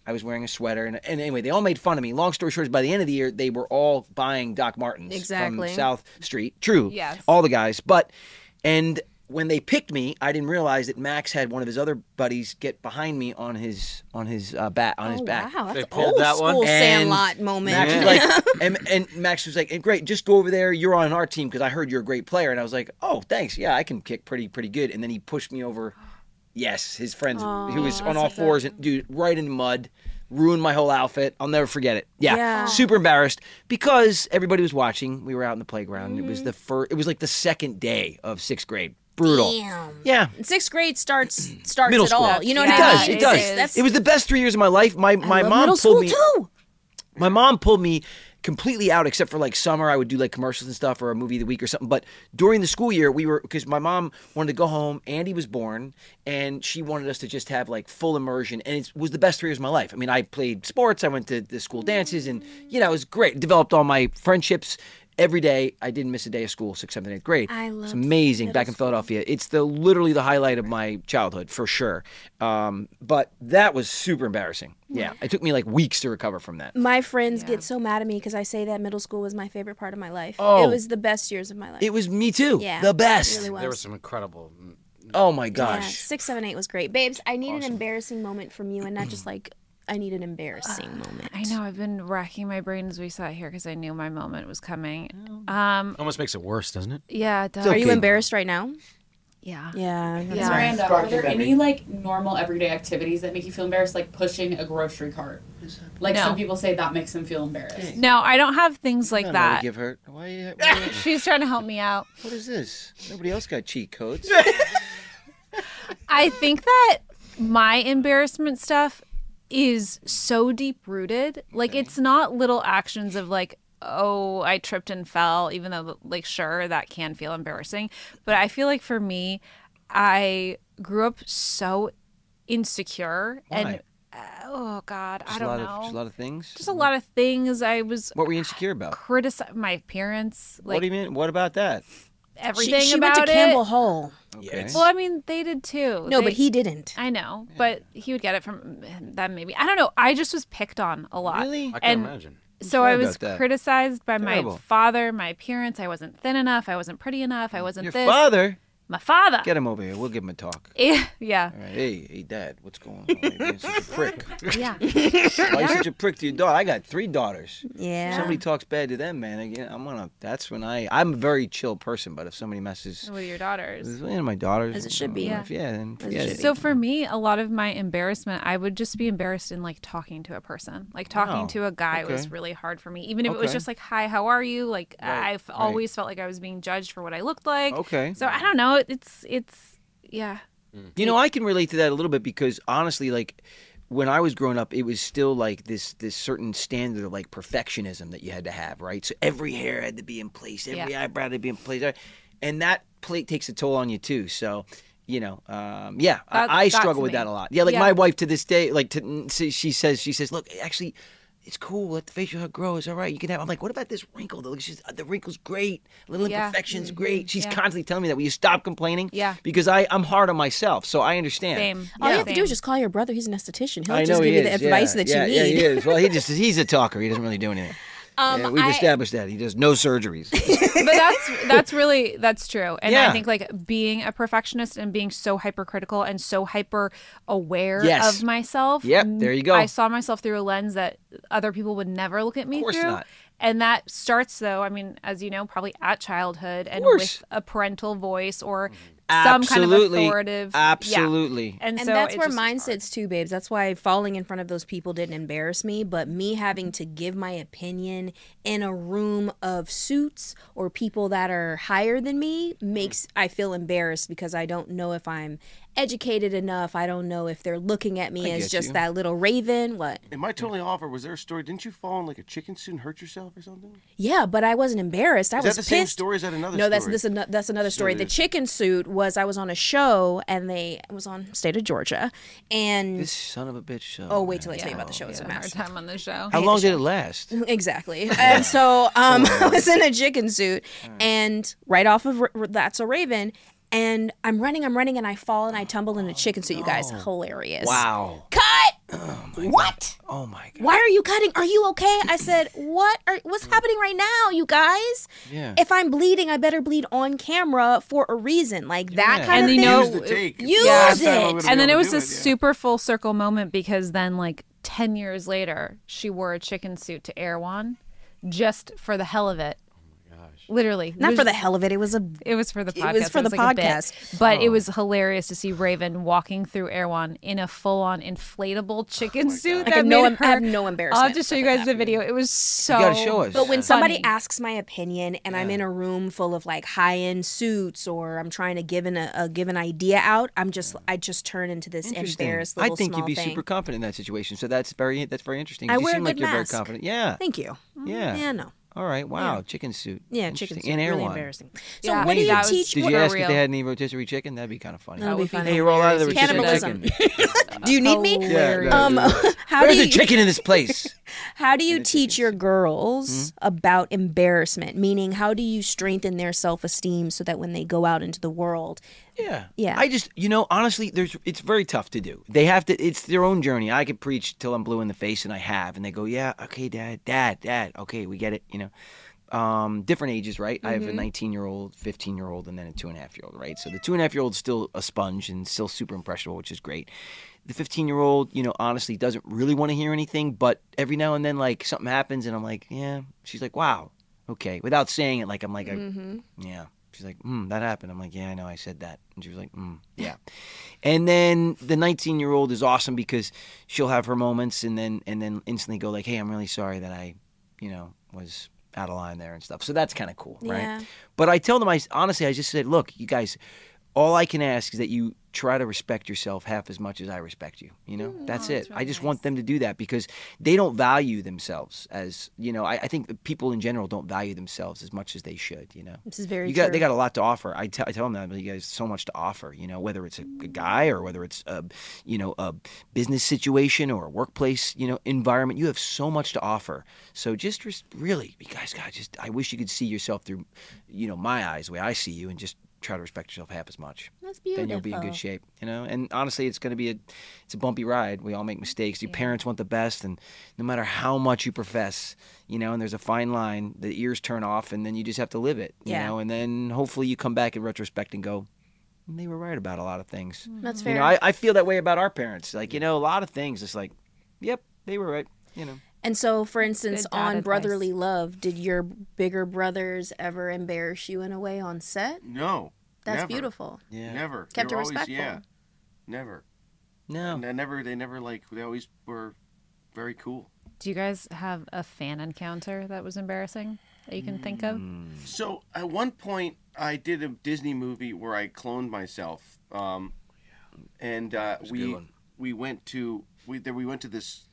I was wearing a sweater, and, and anyway, they all made fun of me. Long story short, is by the end of the year, they were all buying Doc Martens Exactly. from South Street. True, Yes. all the guys. But and when they picked me, I didn't realize that Max had one of his other buddies get behind me on his on his uh, bat on his Oh, back. wow, that's They an pulled old that one? school And Sandlot moment. Max was like, and, and Max was like, great, just go over there. You're on our team because I heard you're a great player. And I was like, oh, thanks. Yeah, I can kick pretty, pretty good. And then he pushed me over. Yes, his friends, who was on all fours, and dude, right in the mud, ruined my whole outfit. I'll never forget it. Yeah, Yeah. super embarrassed because everybody was watching. We were out in the playground. It was the first. It was like the second day of sixth grade. Brutal. Damn. Yeah. Sixth grade starts starts Middle it school. all. You know It what does. I mean? It does. It's- That's, It was the best three years of my life. My my I love mom middle pulled school me. too. My mom pulled me completely out, except for like summer. I would do like commercials and stuff, or a movie of the week or something. But during the school year, we were because my mom wanted to go home. Andy was born, and she wanted us to just have like full immersion. And it was the best three years of my life. I mean, I played sports. I went to the school dances, and you know, it was great. Developed all my friendships. Every day, I didn't miss a day of school, sixth, seventh, eighth grade. I It's loved amazing middle back in school. Philadelphia. It's the literally the highlight of my childhood for sure. Um, but that was super embarrassing. Yeah, it took me like weeks to recover from that. My friends Yeah. get so mad at me because I say that middle school was my favorite part of my life. Oh. It was the best years of my life. It was me too. yeah, the best. It really was. There was some incredible. Oh my Yeah, gosh. six, seven, eight was great, babes. I need an embarrassing moment from you, and not just like I need an embarrassing moment. I know. I've been racking my brain as we sat here because I knew my moment was coming. Um, Almost makes it worse, doesn't it? yeah, it does. Are you okay. embarrassed right now? Yeah. Yeah. that's Yeah. right. Miranda, are there any like normal everyday activities that make you feel embarrassed, like pushing a grocery cart? Like No. some people say that makes them feel embarrassed. No, I don't have things like I don't know what to that. give her. Why? you- why you- She's trying to help me out. what is this? Nobody else got cheat codes. I think that my embarrassment stuff is so deep rooted. Like, it's not little actions of like, oh, I tripped and fell, even though, like, sure, that can feel embarrassing. But I feel like for me, I grew up so insecure and, Why? uh, oh, God, Just I a lot don't of know. just a lot of things. Just a lot of things. I was What were you insecure about? criticizing my appearance, what like do you mean? What about that? everything she, she about went to it. Campbell Hall. Okay. Well, I mean, they did too. No, They- but he didn't. I know, but he would get it from them maybe. I don't know. I just was picked on a lot. Really? I can And imagine. so sorry I was about that. criticized by Terrible. my father, my appearance. I wasn't thin enough. I wasn't pretty enough. I wasn't Your this. father. My father. Get him over here. We'll give him a talk. Yeah. Yeah. All right. Hey, hey, Dad. What's going on? Why you being such a prick? Yeah. Why you such a prick to your daughter? I got three daughters. Yeah. If somebody talks bad to them, man, again, I'm gonna. That's when I. I'm a very chill person, but if somebody messes With your daughters. with you know, my daughters, As it should my be. wife, yeah, then As it forget should it. be. So for me, a lot of my embarrassment, I would just be embarrassed in like talking to a person. Like talking Oh, to a guy was okay. really hard for me. Even if it was Okay. just like, "Hi, how are you?" Like Right, I've right. always felt like I was being judged for what I looked like. Okay. So I don't know. It's it's yeah. You know, I can relate to that a little bit because honestly, like when I was growing up, it was still like this this certain standard of like perfectionism that you had to have, right? So every hair had to be in place, every Yeah. eyebrow had to be in place, and that plate takes a toll on you too. So. You know, um, yeah, That- I, I that's struggle with me. that a lot. Yeah, like Yeah. my wife to this day, like to, she says, she says, look, actually, it's cool. Let the facial hair grow. It's all right. You can have. I'm like, what about this wrinkle? Look, she's, the wrinkle's great. Little Yeah. imperfection's great. She's Yeah. constantly telling me that. Will you stop complaining? Yeah. Because I, I'm hard on myself, so I understand. Same. All you Yeah. have to do is just call your brother. He's an esthetician. He'll I just know give he you the is, advice yeah. that yeah, you Yeah, need. he is. Well, he just he's a talker. He doesn't really do anything. Um, Yeah, we've I- established that he does no surgeries. but that's that's really that's true. And Yeah. I think like being a perfectionist and being so hypercritical and so hyper aware Yes. of myself. Yep, there you go. I saw myself through a lens that other people would never look at me Of course through. not. And that starts though, I mean, as you know, probably at childhood and course. with a parental voice or some kind of Absolutely. authoritative yeah. Absolutely. And, And so that's it where just mine was hard. sits too, babes. That's why falling in front of those people didn't embarrass me, but me having to give my opinion in a room of suits or people that are higher than me makes I feel embarrassed because I don't know if I'm educated enough. I don't know if they're looking at me I as get just you. that little raven. What? Am I totally off, or was there a story? Didn't you fall in like a chicken suit and hurt yourself or something? Yeah, but I wasn't embarrassed. I Is was that the same pissed. story? Is that another no, that's story? this. ano- That's another story. it The is. chicken suit was I was on a show and they it was on State of Georgia, and This son of a bitch show. oh wait till I man. tell you about the show. It's a Hard mess. time on the show. How long did it last? Exactly. And so um, I was in a chicken suit, and right off of R- R- That's a Raven, and I'm running, I'm running, and I fall and I tumble in a chicken suit. You guys, hilarious. Wow. Cut. What? Oh my god. Why are you cutting? Are you okay? I said, what? Are, what's happening right now, you guys? Yeah. If I'm bleeding, I better bleed on camera for a reason. Like that Yeah. kind And of you thing. know- Use the take. Use Yeah. it. And then it was a a super full circle moment because then, like, ten years later, she wore a chicken suit to Erewhon just for the hell of it. Literally. It Not was- for the hell of it. It was a. It was for the It podcast. was for the like a bit. podcast. But it was hilarious to see Raven walking through Erewhon in a full-on inflatable chicken suit. I that have no- made I her, have no embarrassment I'll have to show you guys the video. It was so. You gotta show us. But when somebody funny. asks my opinion and I'm in a room full of like high end suits or I'm trying to give an, a, a give an idea out, I'm just I just turn into this Interesting. embarrassed I little think small you'd be thing. super confident in that situation. So that's very that's very interesting. I You wear a seem like good you're mask. very confident. Yeah. Thank you. Yeah. Yeah, no. All right. Wow. Chicken suit. Yeah, chicken Interesting. suit. In Really Erewhon. embarrassing. So Yeah, what do you that was- teach? Did what- you For ask if real. they had any rotisserie chicken? That'd be kind of funny. That'll be would be funny. Hey, roll out of the rotisserie Cannibalism. chicken. Do you need me? Hilarious. Um, how Where's do the you, chicken in this place? How do you teach your girls about embarrassment? Meaning, how do you strengthen their self-esteem so that when they go out into the world, Yeah. Yeah. I just, you know, honestly, there's it's very tough to do. They have to, it's their own journey. I could preach till I'm blue in the face, and I have. And they go, yeah, okay, dad, dad, dad. Okay, we get it, you know. Um, different ages, right? I have a nineteen-year-old, fifteen-year-old, and then a two-and-a-half-year-old, right? So the two-and-a-half-year-old's still a sponge and still super impressionable, which is great. The fifteen-year-old, you know, honestly doesn't really want to hear anything, but every now and then, like, something happens, and I'm like, yeah. She's like, wow, okay. Without saying it, like, I'm like, I, yeah. She's like, hmm, that happened. I'm like, yeah, I know, I said that. And she was like, hmm, yeah. And then the nineteen-year-old is awesome because she'll have her moments and then and then instantly go like, hey, I'm really sorry that I, you know, was out of line there and stuff. So that's kind of cool, right? Yeah. But I tell them, I honestly, I just said, look, you guys, all I can ask is that you try to respect yourself half as much as I respect you. You know, that's it. I just want them to do that because they don't value themselves as, you know, I, I think that people in general don't value themselves as much as they should, you know. this is very You got, true. they got a lot to offer. I tell, I tell them that, but you guys so much to offer. You know, whether it's a, a guy or whether it's a, you know, a business situation or a workplace, you know, environment. You have so much to offer. So just res- really, you guys, God, just I wish you could see yourself through, you know, my eyes, the way I see you, and just try to respect yourself half as much. That's beautiful. Then you'll be in good shape, you know. And honestly, it's going to be a, it's a bumpy ride. We all make mistakes. Your parents want the best, and no matter how much you profess, you know, and there's a fine line, the ears turn off, and then you just have to live it, you Yeah. know. And then hopefully you come back in retrospect and go, they were right about a lot of things. That's fair. You know, I, I feel that way about our parents. Like, you know, a lot of things. It's like, yep, they were right. You know. And so, for instance, Good dad on advice. Brotherly Love, did your bigger brothers ever embarrass you in a way on set? No. That's never. beautiful. Yeah. Never. Kept They it were always- respectful. Yeah. Never. No. And they never. They never like. They always were very cool. Do you guys have a fan encounter that was embarrassing that you can think of? So at one point, I did a Disney movie where I cloned myself, um, and uh, a good we one. we went to we there we went to this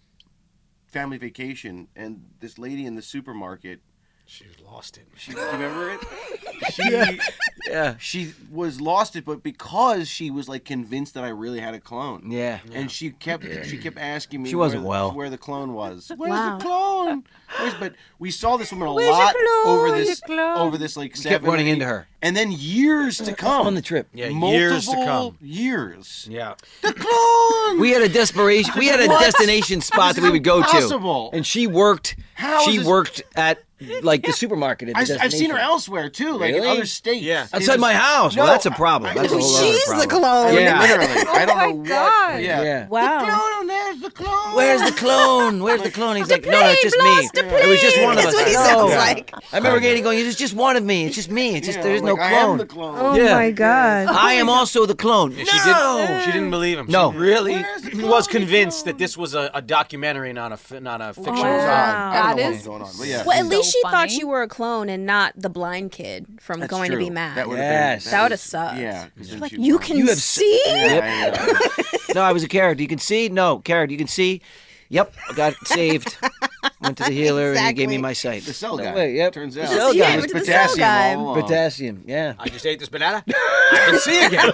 family vacation, and this lady in the supermarket. She lost it. She, do you remember it? She, Yeah. she was lost it, but because she was like convinced that I really had a clone. Yeah. And she kept she kept asking me She wasn't where, well. where the clone was. Where's Wow. the clone? Where's, but we saw this woman a Where's your lot clone? over Where's this your clone? over this like We seven kept running or eight- into her. and then years to come On the trip. Yeah, multiple years to come. years. Yeah. The clone. We had a desperation. We had a What? destination spot This that is we would go impossible. to, and she worked. How she is this- worked at like the supermarket. At the I, I've seen her destination. elsewhere too, like in Really? other states. Yeah. It Outside was- my house. No, well, that's a problem. I- That's a whole other She's the problem. clone. Yeah. Literally, I don't my know what. God. Yeah. Yeah. Wow. Clone, there's the clone. Where's the clone? Where's the clone? He's like, no, no, it's just plane, me. lost the It was just plane. one of That's us. what he no. sounds like. I remember Katie going, it's just one of me. It's just me. It's just Yeah, there's like, no I clone. am the clone. Oh Yeah. my God. I am also the clone. Yeah, no. she did. She didn't believe him. No. She really Where's the was clone? convinced that this was a, a documentary, not a fi- not a fictional Wow. film. I don't That know is- what's going on. But yeah. Well, at So least she thought funny. you were a clone and not the blind kid from That's Going true. to Be Mad. That would Yes. have That been. would've sucked. Yeah. 'cause then Like, she- you can You have s- see? Yeah, I know. No, I was a character. You can see? No, character. You can see? Yep, I got saved. Went to the healer and he gave me Exactly. my sight. The cell No guy. way, yep. Turns The out. cell Yeah, guy. he It went was to the cell potassium guy. all along. Potassium, yeah. I just ate this banana. I can see again.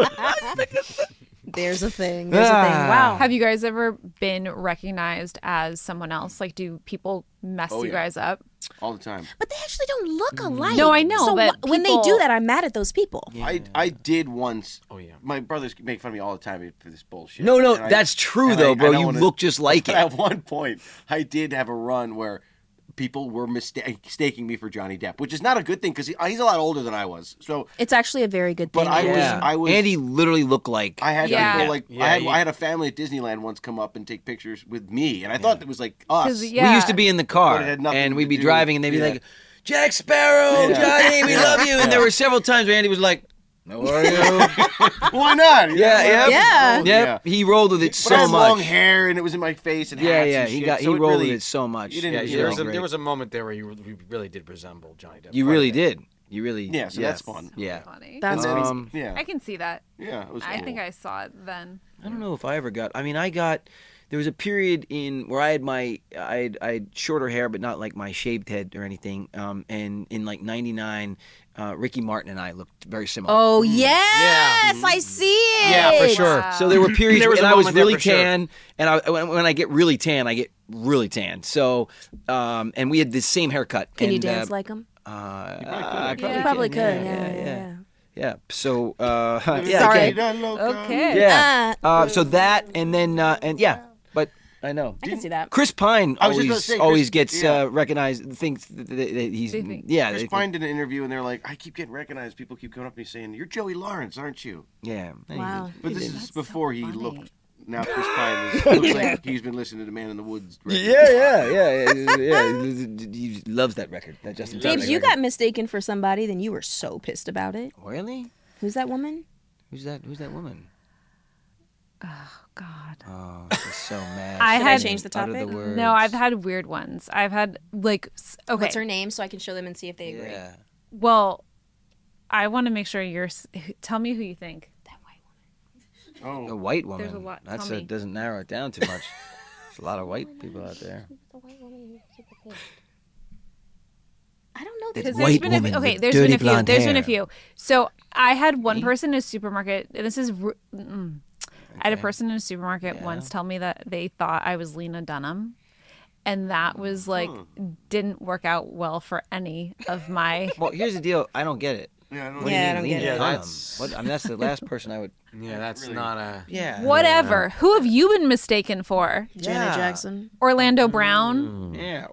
There's a thing. There's a thing. Ah. Wow. Have you guys ever been recognized as someone else? Like, do people mess Oh, you yeah. guys up? all the time. But they actually don't look alike. No, I know, So but wh- when they do people- that, I'm mad at those people. I I did once. Oh yeah. My brothers make fun of me all the time for this bullshit. No, no, And I- that's true and though, I- bro. I don't You wanna- look just like it. At one point, I did have a run where people were mista- mistaking me for Johnny Depp, which is not a good thing because he, he's a lot older than I was. So, It's actually a very good thing. but I was, Yeah. I was, Andy literally looked like. I had Yeah. people like Yeah, I had you- I had a family at Disneyland once come up and take pictures with me, and I thought it was like us. 'Cause, yeah. We used to be in the car, But it had nothing and to we'd be do- driving, and they'd be yeah. like, "Jack Sparrow, Yeah. Johnny, we love you." And there were several times where Andy was like, "How are you?" Why not? You Yeah, know, yeah, Yeah. Yep. He rolled with it But so I had much. long hair and it was in my face and Yeah, hats yeah. and He shit, got he so it rolled really, with it so much. you didn't- Yeah, he you there did was, a, great. there was a moment there where you you really did resemble Johnny Depp. You quite a really bit. did. You really. Yeah, so yes. that's fun. Yeah. Funny. That's And then- crazy. Um, Yeah, I can see that. yeah, it was. I cool. think I saw it then. I don't know if I ever got. I mean, I got. There was a period in where I had my I had, I had shorter hair, but not like my shaved head or anything. Um, and in like ninety-nine, uh, Ricky Martin and I looked very similar. Oh yes, I see it. Yeah, for sure. Wow. So there were periods There was when a I was moment there really for sure. tan, and I, when, when I get really tan, I get really tan. So, um, and we had the same haircut. Can you and, dance uh, like them? Uh, probably I could. You probably could. can. Yeah, yeah, yeah. Yeah. So, uh, yeah, I Sorry. can. Okay. Yeah. Uh, so that, and then, uh, and yeah, but I know. I can see that. Chris Pine I was just always gonna say, Chris- always gets yeah. uh, recognized. Thinks that, that, that he's They think- yeah, Chris they Pine think- did an interview and they're like, I keep getting recognized. People keep coming up to me saying, "You're Joey Lawrence, aren't you?" yeah. Wow. But this is before he funny. looked. Now Chris Pine is, looks like he's been listening to Man in the Woods. record. Yeah, yeah, yeah, yeah, yeah. He loves that record. That Justin James, Timberlake you record. got mistaken for somebody, then you were so pissed about it. Really? Who's that woman? Who's that? Who's that woman? God. Oh, she's so mad. I She had- doesn't change the utter topic? words. No, I've had weird ones. I've had like s- okay. What's her name so I can show them and see if they agree? Yeah. Well, I want to make sure you're. s- Tell me who you think. That white woman. A Oh, white woman. There's a lot- That's tell a, me. doesn't narrow it down too much. There's a lot of white people out there. The white woman who's super pink. I don't know. That This Because white there's been woman a, okay, with there's dirty been a few. blonde There's been a hair. few. So I had one person in a supermarket, and this is. r- Mm, I had a Okay. person in a supermarket Yeah. once tell me that they thought I was Lena Dunham, and that was like didn't work out well for any of my. Well, here's the deal. I don't get it. yeah, I don't What Yeah, I do you don't mean, get Lena it. Yeah, Dunham? that's- What, I mean, that's the last person I would. Yeah, that's Really? not a. Yeah. Whatever. Who have you been mistaken for? Janet Yeah. Jackson. Orlando Brown. Yeah.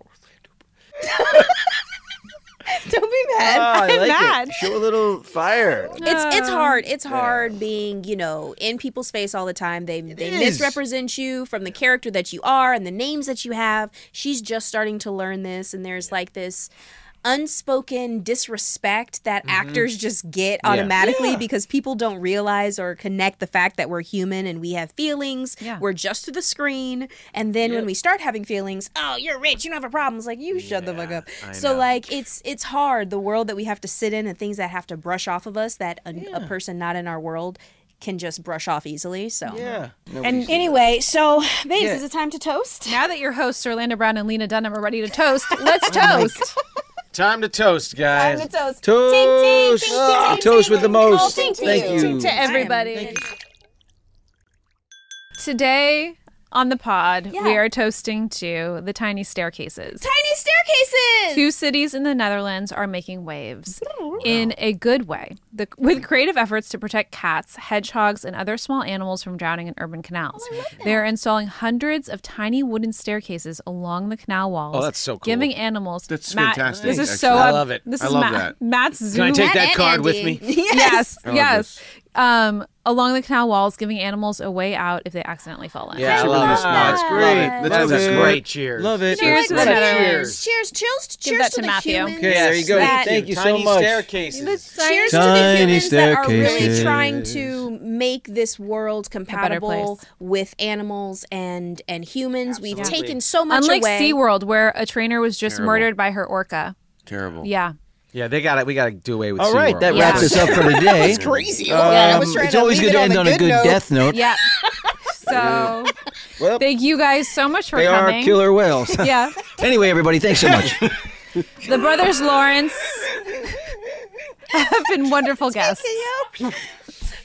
Don't be mad. Oh, I I'm like mad. it. Show a little fire. It's it's hard. It's hard being, you know, in people's face all the time. They they is. misrepresent you from the character that you are and the names that you have. She's just starting to learn this, and there's like this unspoken disrespect that actors just get automatically Yeah. because people don't realize or connect the fact that we're human and we have feelings. Yeah. We're just to the screen, and then when we start having feelings, oh, you're rich, you don't have a problem. It's like, you shut the fuck up. I So know. like it's it's hard, the world that we have to sit in and things that have to brush off of us that a, a person not in our world can just brush off easily. So Yeah. And anyway, so babes, Yeah. is it time to toast? Now that your hosts Orlando Brown and Lena Dunham are ready to toast, let's toast. Time to toast, guys. Time to toast. Toast. Ting, ting, ting, Ah, ting, ting, toast ting. with the most. Oh, thank Thank you. you. Ting, ting. To everybody. Thank you. Today on the pod, Yeah. we are toasting to the tiny staircases. Tiny staircases. Two cities in the Netherlands are making waves in a good way, the, with creative efforts to protect cats, hedgehogs, and other small animals from drowning in urban canals. They are installing hundreds of tiny wooden staircases along the canal walls. Oh, that's so cool. Giving animals. That's Matt, fantastic, This is actually. so. I uh, love it. This I is love Matt, that. Matt's Can I Zoom. take that And card with Andy. me? Yes. Yes, love yes. this. Um, along the canal walls, giving animals a way out if they accidentally fall in. Yeah, I Should love be it. smart. That's great. Love it. That's Love a it. great cheers. Love it. Cheers to the Cheers. Netherlands. Cheers. Cheers. Give Cheers that to to the Matthew. humans. Okay, there you go. that- Thank you so Tiny much. staircases. Cheers to the Tiny humans that are really staircases. trying to make this world compatible place. with animals and and humans. We've Absolutely. taken so much Unlike away. SeaWorld, where a trainer was just Terrible. murdered by her orca. Terrible. Yeah. Yeah, they got it. We got to do away with. All right, SeaWorld. that Yeah. wraps us up for today. That's crazy. Um, yeah, I was trying it's to always leave good it to on end a on a good note. death note. Yeah. So Well, thank you guys so much for they coming. are killer whales. Yeah. Anyway, everybody, thanks so much. The brothers Lawrence have been wonderful guests.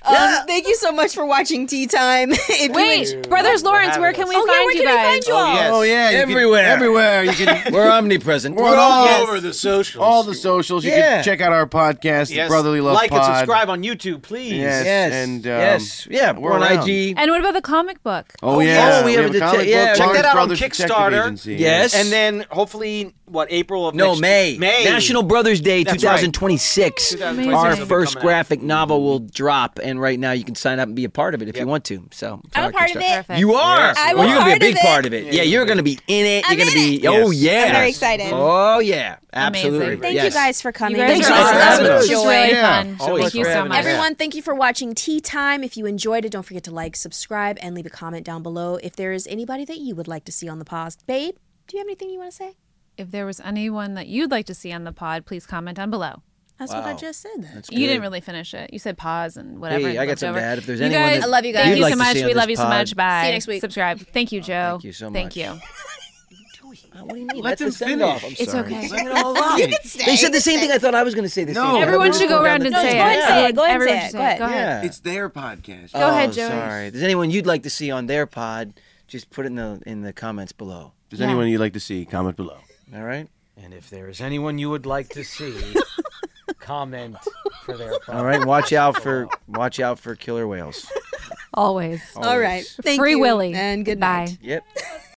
Um, thank you so much for watching Tea Time. If Wait, you Brothers Lawrence, where can we Oh, yeah, find where you can we guys? find you all? Oh yeah, you can- Everywhere. everywhere. You can. We're omnipresent. We're all Yes. over the socials. all the socials. You Yeah. can check out our podcast, Yes. the Brotherly Love like Pod. and subscribe on YouTube, please. Yes. Yes. And, um, yes. Yeah. we're We're on around. I G. And what about the comic book? Oh, Oh, yeah, yeah, we have a the comic te- yeah, book, check Lawrence that out on Brothers Detective Kickstarter. Agency. Yes. And then hopefully, what, April of No, next May. May. National Brothers Day That's twenty twenty-six. right. Amazing. Our Amazing. first Coming out. graphic novel will drop, and right now you can sign up and be a part of it if Yep. you want to. So it's on I'm a our part of Kickstarter. it. Perfect. You are. Yes, I'm well, a you're gonna be a part big of it. part of it. Yeah, you're gonna be in it. I'm you're gonna in be. it. Oh Yes. yeah. I'm very excited. Oh yeah. Absolutely. Amazing. Thank yes. you guys for coming. You guys Thanks are for awesome. having us. This was really Yeah. fun. Always Thank you for so having much. us. Everyone, thank you for watching Tea Time. If you enjoyed it, don't forget to like, subscribe, and leave a comment down below. If there is anybody that you would like to see on the pod, babe, do you have anything you want to say? If there was anyone that you'd like to see on the pod, please comment down below. That's what I Wow. just said. Then. That's You good. didn't really finish it. You said pause and whatever. Hey, and I got flipped something to over. add. If there's You anyone guys, that I love you guys. Thank you'd you like so to much. see on We this love you so pod, much. Bye. See you next week. Subscribe. Thank you, Joe. Thank you so much. Thank you. What do you mean? Let That's the them send-off. finish. I'm It's sorry. okay. Let it all ride. They said the same thing I thought I was going to say. The No. same thing. Everyone should go Down around the and thing. say go ahead it. and say it. Go ahead and Everyone say should it. say Go ahead. Go ahead. Yeah. It's their podcast. Go ahead, Oh, Joey. Sorry. If there's anyone you'd like to see on their pod, just put it in the in the comments below. If there's anyone you'd like to see, comment below. All right. And if there is anyone you would like to see, comment for their All right. Watch out for watch out for killer whales. Always. All right. Thank Free you. Willy. And good Bye. night. Yep.